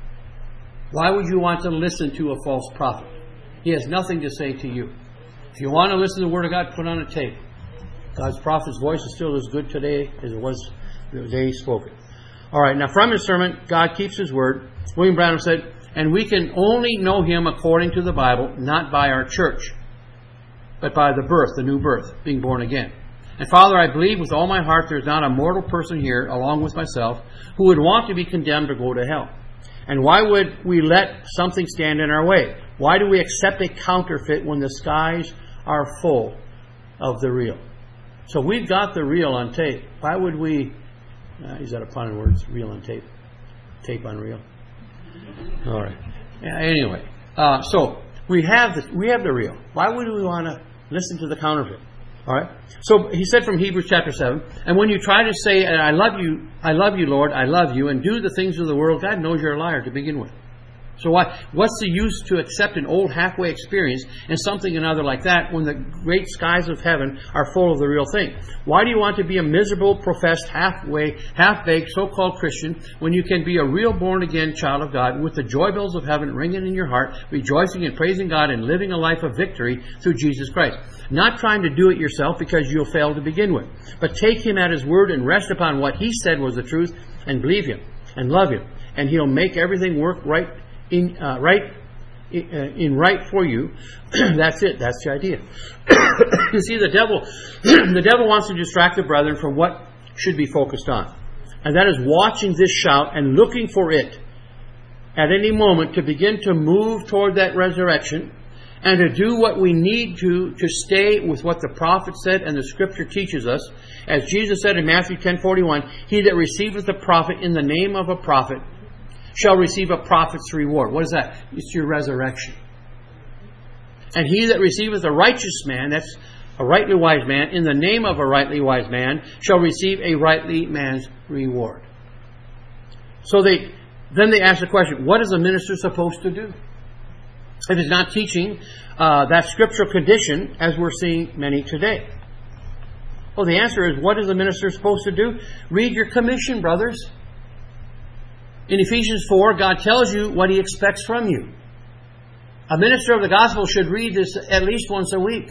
Why would you want to listen to a false prophet? He has nothing to say to you. If you want to listen to the Word of God, put on a tape. God's prophet's voice is still as good today as it was the day he spoke it. All right, now from his sermon, God keeps his word. William Branham said, and we can only know him according to the Bible, not by our church, but by the birth, the new birth, being born again. And Father, I believe with all my heart there's not a mortal person here, along with myself, who would want to be condemned or go to hell. And why would we let something stand in our way? Why do we accept a counterfeit when the skies are full of the real? So we've got the real on tape. Why would we... Uh, is that a pun on words? Real on tape. Tape on real. All right. Yeah, anyway, uh, so we have the we have the real. Why would we want to listen to the counterfeit? All right. So he said from Hebrews chapter seven, and when you try to say, "I love you, I love you, Lord, I love you," and do the things of the world, God knows you're a liar to begin with. So why, what's the use to accept an old halfway experience and something another like that when the great skies of heaven are full of the real thing? Why do you want to be a miserable, professed, halfway, half-baked, so-called Christian when you can be a real born-again child of God with the joy bells of heaven ringing in your heart, rejoicing and praising God and living a life of victory through Jesus Christ? Not trying to do it yourself because you'll fail to begin with, but take Him at His word and rest upon what He said was the truth and believe Him and love Him, and He'll make everything work right in uh, right in, uh, in right for you. That's it. That's the idea. You see, the devil the devil wants to distract the brethren from what should be focused on, and that is watching this shout and looking for it at any moment to begin to move toward that resurrection and to do what we need to to stay with what the prophet said and the Scripture teaches us. As Jesus said in Matthew ten forty-one, "He that receiveth a prophet in the name of a prophet shall receive a prophet's reward." What is that? It's your resurrection. "And he that receiveth a righteous man," that's a rightly wise man, "in the name of a rightly wise man, shall receive a rightly man's reward." So they then they ask the question, what is a minister supposed to do? If it's not teaching uh, that scriptural condition, as we're seeing many today. Well, the answer is, what is a minister supposed to do? Read your commission, brothers. In Ephesians four, God tells you what He expects from you. A minister of the gospel should read this at least once a week.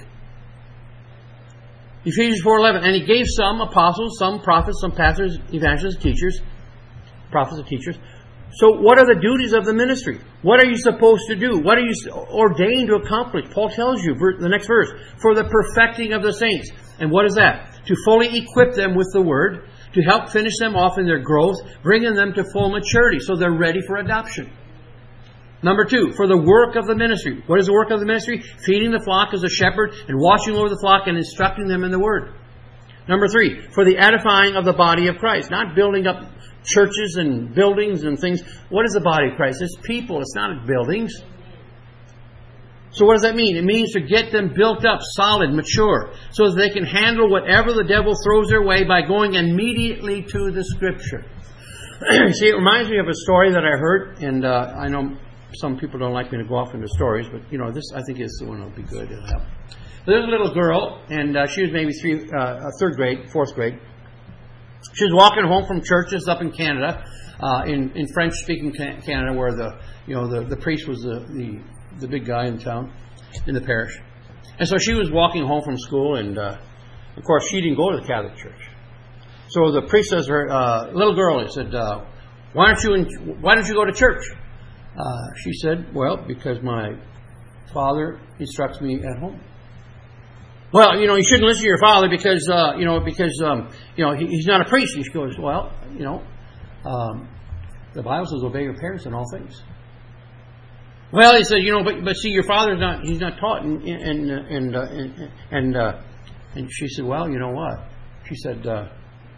Ephesians four eleven, "And He gave some apostles, some prophets, some pastors, evangelists, teachers, prophets and teachers. So what are the duties of the ministry? What are you supposed to do? What are you ordained to accomplish? Paul tells you, the next verse, for the perfecting of the saints. And what is that? To fully equip them with the Word, to help finish them off in their growth, bringing them to full maturity so they're ready for adoption. Number two, for the work of the ministry. What is the work of the ministry? Feeding the flock as a shepherd and watching over the flock and instructing them in the Word. Number three, for the edifying of the body of Christ. Not building up churches and buildings and things. What is the body of Christ? It's people. It's not buildings. So what does that mean? It means to get them built up, solid, mature, so that they can handle whatever the devil throws their way by going immediately to the Scripture. See, it reminds me of a story that I heard, and uh, I know some people don't like me to go off into stories, but you know, this I think is the one that'll be good. It'll help. There's a little girl, and uh, she was maybe three, uh, third grade, fourth grade. She was walking home from churches up in Canada, uh, in, in French-speaking Canada, where the you know the, the priest was the, the the big guy in town, in the parish. And so she was walking home from school, and uh, of course she didn't go to the Catholic Church. So the priest says to her, uh, "Little girl," he said, uh, "Why don't you in, why don't you go to church?" Uh, she said, "Well, because my father instructs me at home." Well, you know, you shouldn't listen to your father because, uh, you know, because, um, you know, he, he's not a priest. She goes, well, you know, um, the Bible says obey your parents in all things. Well, he said, you know, but but see, your father's not, he's not taught, and and and uh, and and, uh, and she said, well, you know what? She said, uh,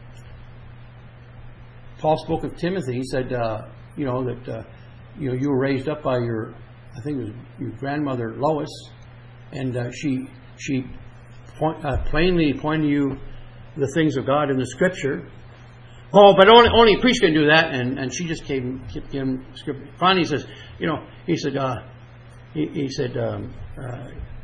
Paul spoke of Timothy. He said, uh, you know, that uh, you know you were raised up by your, I think it was your grandmother Lois, and uh, she she. Point, uh, plainly pointing you the things of God in the Scripture. Oh, but only only a priest can do that, and, and she just came kept giving Scripture. Finally, he says, you know, he said, uh, he, he said, um, uh,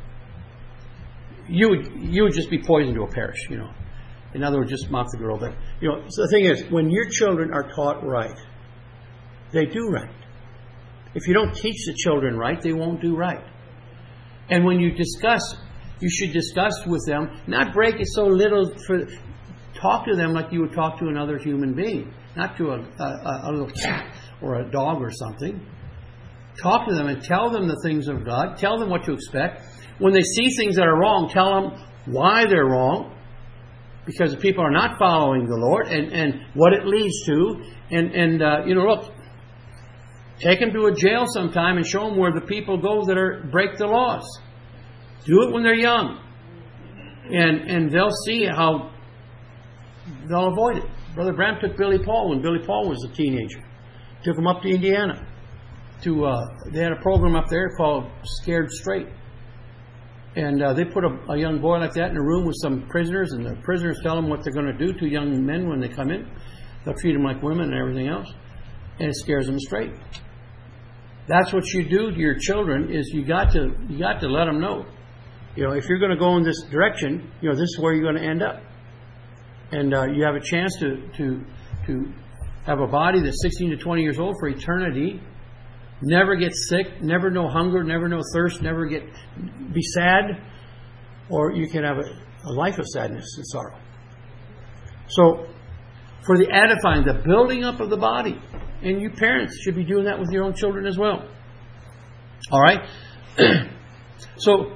you would you would just be poison to a parish, you know. In other words, just mock the girl. But you know, so the thing is, when your children are taught right, they do right. If you don't teach the children right, they won't do right. And when you discuss. You should discuss with them, not break it so little. For talk to them like you would talk to another human being, not to a, a, a little cat or a dog or something. Talk to them and tell them the things of God. Tell them what to expect. When they see things that are wrong, tell them why they're wrong, because the people are not following the Lord, and, and what it leads to. And, and uh, you know, look, take them to a jail sometime and show them where the people go that are break the laws. Do it when they're young. And and they'll see how they'll avoid it. Brother Branham took Billy Paul when Billy Paul was a teenager. Took him up to Indiana. To uh, they had a program up there called Scared Straight. And uh, they put a, a young boy like that in a room with some prisoners, and the prisoners tell them what they're going to do to young men when they come in. They'll treat them like women and everything else. And it scares them straight. That's what you do to your children, is you got to you got to let them know. You know, if you're going to go in this direction, you know, this is where you're going to end up. And uh, you have a chance to, to to have a body that's sixteen to twenty years old for eternity. Never get sick, never know hunger, never know thirst, never get be sad. Or you can have a, a life of sadness and sorrow. So, for the edifying, the building up of the body. And you parents should be doing that with your own children as well. All right? so...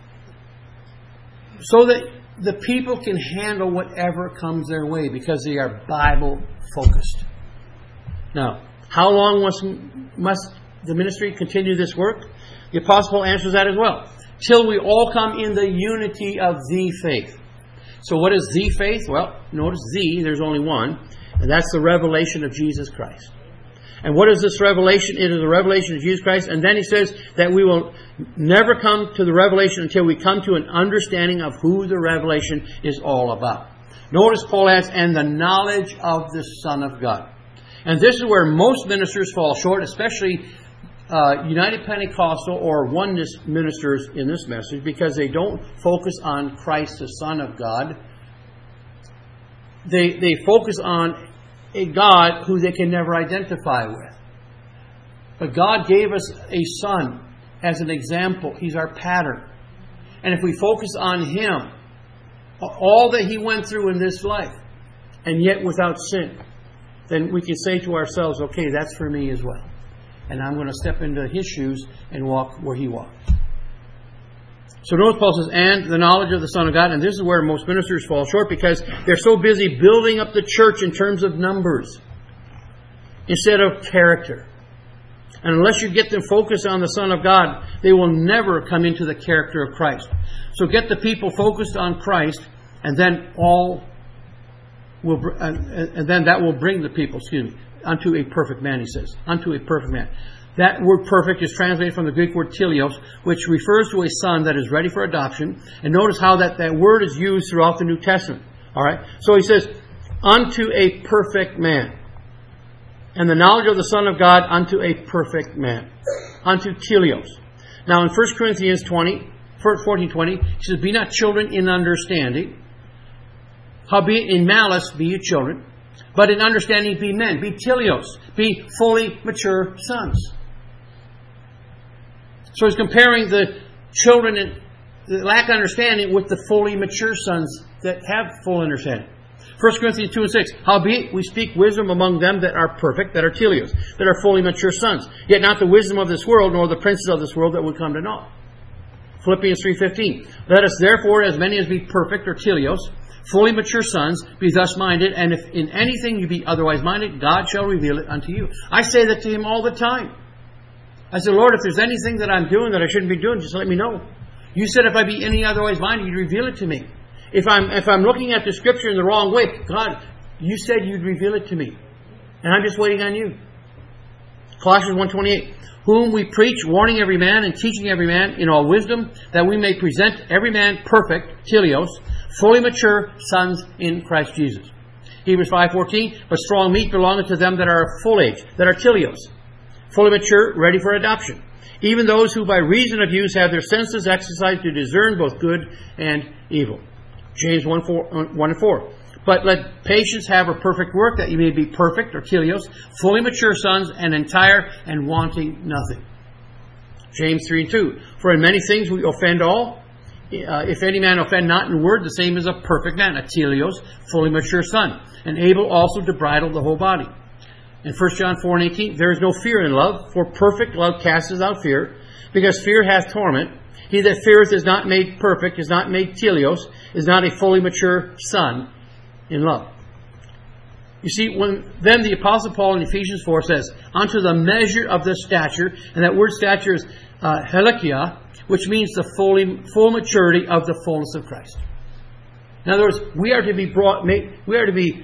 So that the people can handle whatever comes their way because they are Bible focused. Now, how long must, must the ministry continue this work? The Apostle Paul answers that as well. Till we all come in the unity of the faith. So what is the faith? Well, notice the, there's only one. And that's the revelation of Jesus Christ. And what is this revelation? It is the revelation of Jesus Christ. And then he says that we will never come to the revelation until we come to an understanding of who the revelation is all about. Notice Paul adds, and the knowledge of the Son of God. And this is where most ministers fall short, especially uh, United Pentecostal or Oneness ministers in this message, because they don't focus on Christ, the Son of God. They, they focus on a God who they can never identify with. But God gave us a Son as an example. He's our pattern. And if we focus on Him, all that He went through in this life, and yet without sin, then we can say to ourselves, okay, that's for me as well. And I'm going to step into His shoes and walk where He walked. So notice Paul says, and the knowledge of the Son of God. And this is where most ministers fall short, because they're so busy building up the church in terms of numbers instead of character. And unless you get them focused on the Son of God, they will never come into the character of Christ. So get the people focused on Christ, and then all will, uh, and then that will bring the people, excuse me, unto a perfect man, he says. Unto a perfect man. That word perfect is translated from the Greek word teleos, which refers to a son that is ready for adoption. And notice how that, that word is used throughout the New Testament. All right? So he says, unto a perfect man. And the knowledge of the Son of God unto a perfect man. Unto teleos. Now in First Corinthians twenty, fourteen twenty, he says, be not children in understanding. Howbeit in malice be you children. But in understanding be men. Be teleos. Be fully mature sons. So he's comparing the children that lack understanding with the fully mature sons that have full understanding. First Corinthians two and six. Howbeit we speak wisdom among them that are perfect, that are teleos, that are fully mature sons. Yet not the wisdom of this world, nor the princes of this world that would come to naught. Philippians three fifteen. Let us therefore, as many as be perfect or teleos, fully mature sons, be thus minded, and if in anything you be otherwise minded, God shall reveal it unto you. I say that to him all the time. I said, Lord, if there's anything that I'm doing that I shouldn't be doing, just let me know. You said if I be any otherwise minded, you'd reveal it to me. If I'm if I'm looking at the Scripture in the wrong way, God, you said you'd reveal it to me. And I'm just waiting on you. Colossians one twenty-eight. Whom we preach, warning every man and teaching every man in all wisdom, that we may present every man perfect, teleos, fully mature sons in Christ Jesus. Hebrews five fourteen. But strong meat belongeth to them that are of full age, that are teleos, fully mature, ready for adoption. Even those who by reason of use have their senses exercised to discern both good and evil. James one and four. But let patience have her perfect work, that you may be perfect, or teleos, fully mature sons, and entire, and wanting nothing. James three and two. For in many things we offend all. Uh, if any man offend not in word, the same is a perfect man, a teleos, fully mature son, and able also to bridle the whole body. In First John four and eighteen, there is no fear in love, for perfect love casteth out fear, because fear hath torment. He that feareth is not made perfect, is not made teleos, is not a fully mature son in love. You see, when then the Apostle Paul in Ephesians four says, unto the measure of the stature, and that word stature is uh, helikia, which means the fully, full maturity of the fullness of Christ. In other words, we are to be brought, we are to be,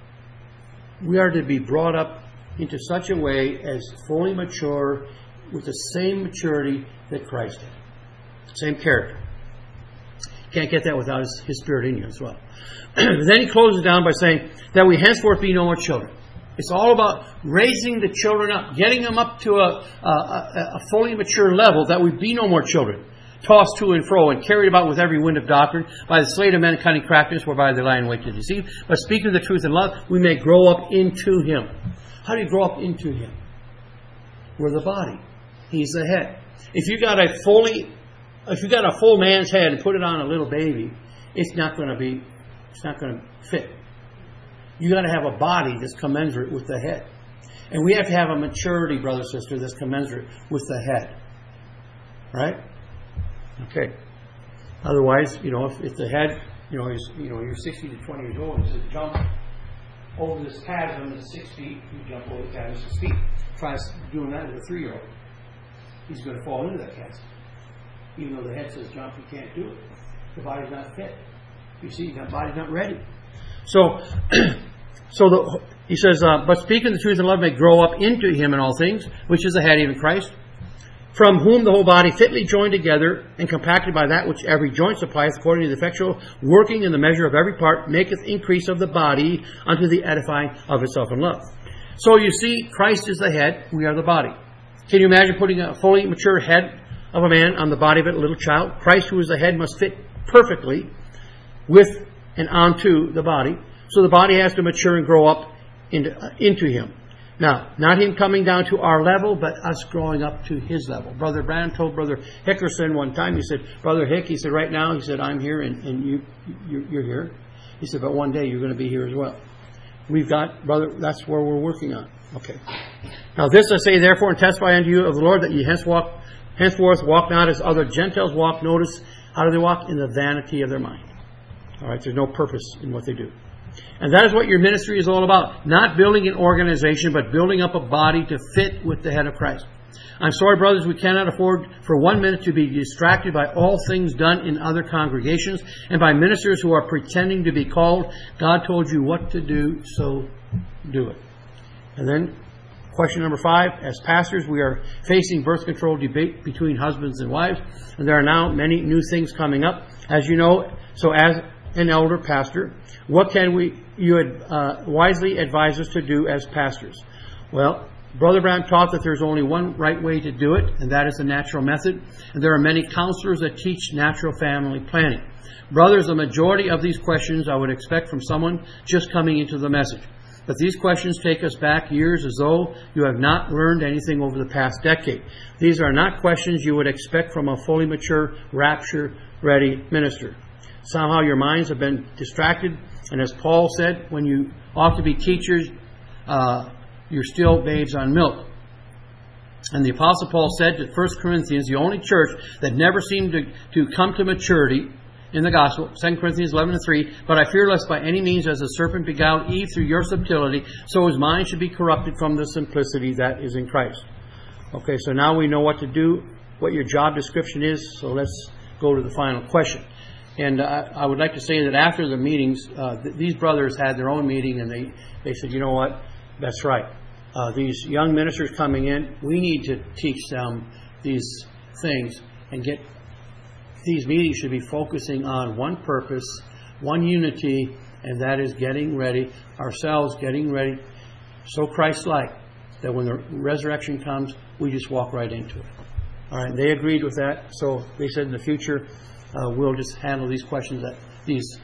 we are to be brought up into such a way as fully mature with the same maturity that Christ had. Same character. Can't get that without his, his Spirit in you as well. Then he closes down by saying that we henceforth be no more children. It's all about raising the children up, getting them up to a, a, a fully mature level, that we be no more children, tossed to and fro and carried about with every wind of doctrine by the sleight of men and cunning craftiness whereby they lie in wait to deceive. But speaking the truth in love, we may grow up into Him. How do you grow up into Him? We're the body. He's the head. If you got a fully, if you got a full man's head and put it on a little baby, it's not going to be, it's not going to fit. You got to have a body that's commensurate with the head. And we have to have a maturity, brother, sister, that's commensurate with the head. Right? Okay. Otherwise, you know, if, if the head, you know, is, you know, you're sixty to twenty years old, and says jump over this chasm that's six feet, you jump over the chasm six feet. Try doing that with a three-year-old. He's going to fall into that chasm. Even though the head says jump, he can't do it. The body's not fit. You see, the body's not ready. So, so the, he says, uh, but speaking the truth in love may grow up into Him in all things, which is the head, even Christ, from whom the whole body fitly joined together and compacted by that which every joint supplieth, according to the effectual working in the measure of every part, maketh increase of the body unto the edifying of itself in love. So you see, Christ is the head, we are the body. Can you imagine putting a fully mature head of a man on the body of a little child? Christ, who is the head, must fit perfectly with and onto the body. So the body has to mature and grow up into, uh, into Him. Now, not Him coming down to our level, but us growing up to His level. Brother Brand told Brother Hickerson one time, he said, Brother Hick, he said, right now, he said, I'm here and, and you, you're, you're here. He said, but one day you're going to be here as well. we've got, brother, that's where we're working on. Okay. Now this I say, therefore, and testify unto you of the Lord, that ye henceforth, henceforth walk not as other Gentiles walk. Notice, how do they walk? In the vanity of their mind. All right, there's no purpose in what they do. And that is what your ministry is all about. Not building an organization, but building up a body to fit with the head of Christ. I'm sorry, brothers, we cannot afford for one minute to be distracted by all things done in other congregations and by ministers who are pretending to be called. God told you what to do, so do it. And then, question number five, as pastors, we are facing birth control debate between husbands and wives, and there are now many new things coming up, as you know. So as an elder pastor, what can we you uh, wisely advise us to do as pastors? Well, Brother Branham taught that there's only one right way to do it, and that is the natural method. And there are many counselors that teach natural family planning. Brothers, the majority of these questions I would expect from someone just coming into the message. But these questions take us back years as though you have not learned anything over the past decade. These are not questions you would expect from a fully mature, rapture-ready minister. Somehow your minds have been distracted, and as Paul said, when you ought to be teachers, uh, you're still babes on milk. And the Apostle Paul said to First Corinthians, the only church that never seemed to, to come to maturity in the gospel, Second Corinthians eleven and three, but I fear lest by any means as the serpent beguiled Eve through your subtlety, so his mind should be corrupted from the simplicity that is in Christ. Okay, so now we know what to do, what your job description is, so let's go to the final question. And I, I would like to say that after the meetings, uh, th- these brothers had their own meeting, and they, they said, you know what, that's right. Uh, these young ministers coming in, we need to teach them these things and get these meetings should be focusing on one purpose, one unity, and that is getting ready, ourselves getting ready, so Christ-like, that when the resurrection comes, we just walk right into it. All right, they agreed with that, so they said in the future, uh, we'll just handle these questions, that these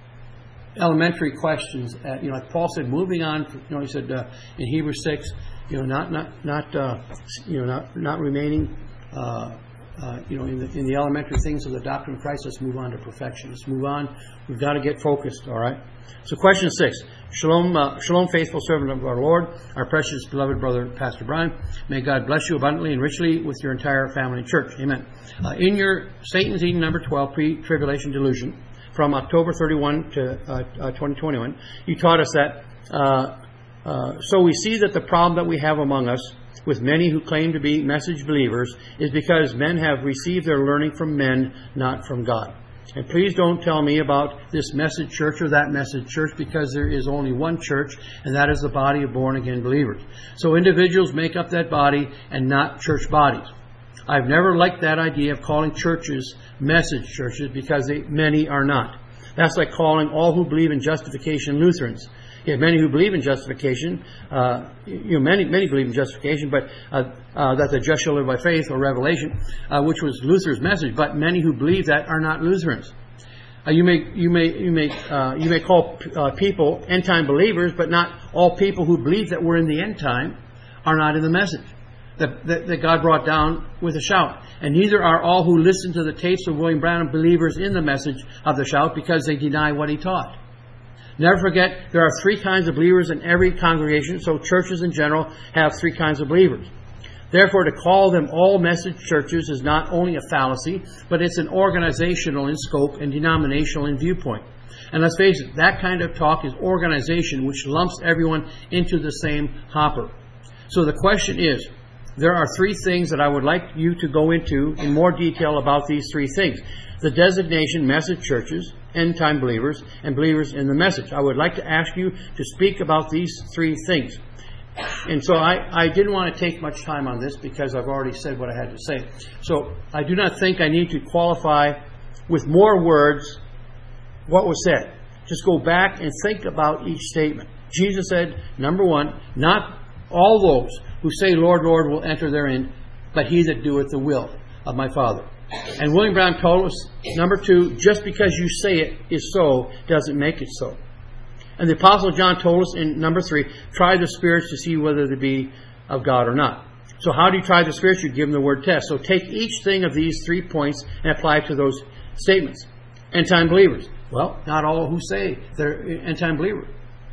elementary questions. At, you know, like Paul said, moving on. You know, he said uh, in Hebrews six, you know, not not not uh, you know not not remaining. Uh, uh, you know, in the in the elementary things of the doctrine of Christ. Let's move on to perfection. Let's move on. We've got to get focused. All right. So, question six. Shalom, uh, shalom, faithful servant of our Lord, our precious beloved brother, Pastor Brian. May God bless you abundantly and richly with your entire family and church. Amen. Uh, in your Satan's Eden number twelve, pre-tribulation delusion, from October thirty-first to uh, uh, twenty twenty-one, you taught us that, uh, uh, so we see that the problem that we have among us with many who claim to be message believers is because men have received their learning from men, not from God. And please don't tell me about this message church or that message church, because there is only one church, and that is the body of born-again believers. So individuals make up that body and not church bodies. I've never liked that idea of calling churches message churches, because they, many are not. That's like calling all who believe in justification Lutherans. You have many who believe in justification. Uh, you know, many many believe in justification, but uh, uh, that the just shall live by faith, or Revelation, uh, which was Luther's message. But many who believe that are not Lutherans. Uh, you may you may you may uh, you may call uh, people end time believers, but not all people who believe that we're in the end time are not in the message that, that, that God brought down with a shout. And neither are all who listen to the tapes of William Branham believers in the message of the shout, because they deny what he taught. Never forget, there are three kinds of believers in every congregation, so churches in general have three kinds of believers. Therefore, to call them all message churches is not only a fallacy, but it's an organizational in scope and denominational in viewpoint. And let's face it, that kind of talk is organization, which lumps everyone into the same hopper. So the question is, there are three things that I would like you to go into in more detail about these three things. The designation, message churches, end-time believers, and believers in the message. I would like to ask you to speak about these three things. And so I, I didn't want to take much time on this, because I've already said what I had to say. So I do not think I need to qualify with more words what was said. Just go back and think about each statement. Jesus said, number one, not all those who say, Lord, Lord, will enter therein, but he that doeth the will of my Father. And William Branham told us, number two, just because you say it is so, doesn't make it so. And the Apostle John told us in number three, try the spirits to see whether they be of God or not. So how do you try the spirits? You give them the word test. So take each thing of these three points and apply it to those statements. End-time believers. Well, not all who say they're end-time believers.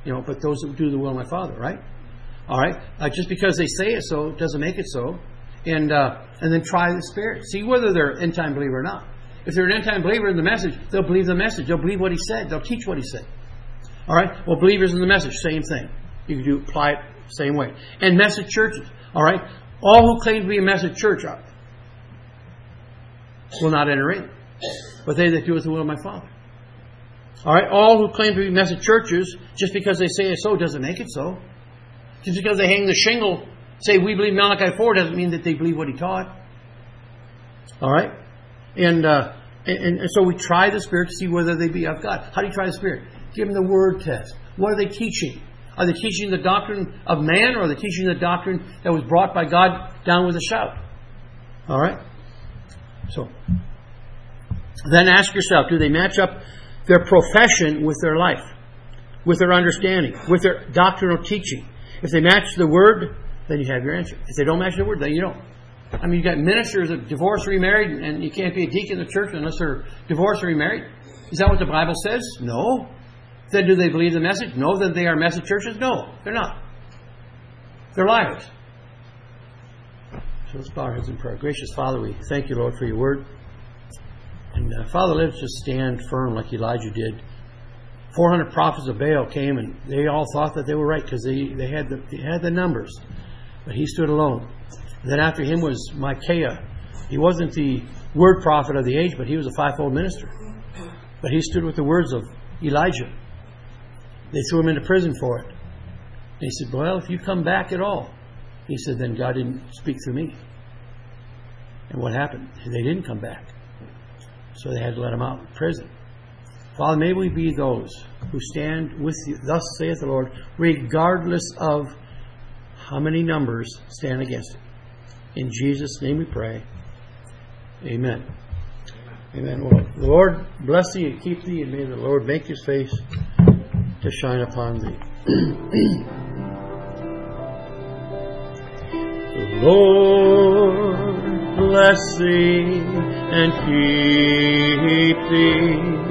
You know, but those that do the will of my Father, right? All right? Uh, just because they say it so doesn't make it so. And uh, and then try the Spirit. See whether they're an end-time believer or not. If they're an end-time believer in the message, they'll believe the message. They'll believe what he said. They'll teach what he said. All right? Well, believers in the message, same thing. You can do apply it same way. And message churches. All right? All who claim to be a message church are, will not enter in. But they that do the will of my Father. All right? All who claim to be message churches, just because they say it so doesn't make it so. Just because they hang the shingle, say we believe Malachi four, doesn't mean that they believe what he taught. All right? And, uh, and, and so we try the Spirit to see whether they be of God. How do you try the Spirit? Give them the word test. What are they teaching? Are they teaching the doctrine of man, or are they teaching the doctrine that was brought by God down with a shout? All right? So, then ask yourself, do they match up their profession with their life, with their understanding, with their doctrinal teaching? If they match the Word, then you have your answer. If they don't match the Word, then you don't. I mean, you've got ministers that divorced or remarried, and you can't be a deacon in the church unless they're divorced or remarried. Is that what the Bible says? No. Then do they believe the message? No. Then they are message churches? No, they're not. They're liars. So let's bow our heads in prayer. Gracious Father, we thank you, Lord, for your Word. And uh, Father, let us just stand firm like Elijah did. four hundred prophets of Baal came, and they all thought that they were right because they, they, had the, they had the numbers. But he stood alone. And then after him was Micaiah. He wasn't the word prophet of the age, but he was a fivefold minister. But he stood with the words of Elijah. They threw him into prison for it. And he said, well, if you come back at all. He said, then God didn't speak through me. And what happened? They didn't come back. So they had to let him out of prison. Father, may we be those who stand with you, thus saith the Lord, regardless of how many numbers stand against it. In Jesus' name we pray. Amen. Amen. Well, the Lord bless thee and keep thee, and may the Lord make his face to shine upon thee. The Lord bless thee and keep thee.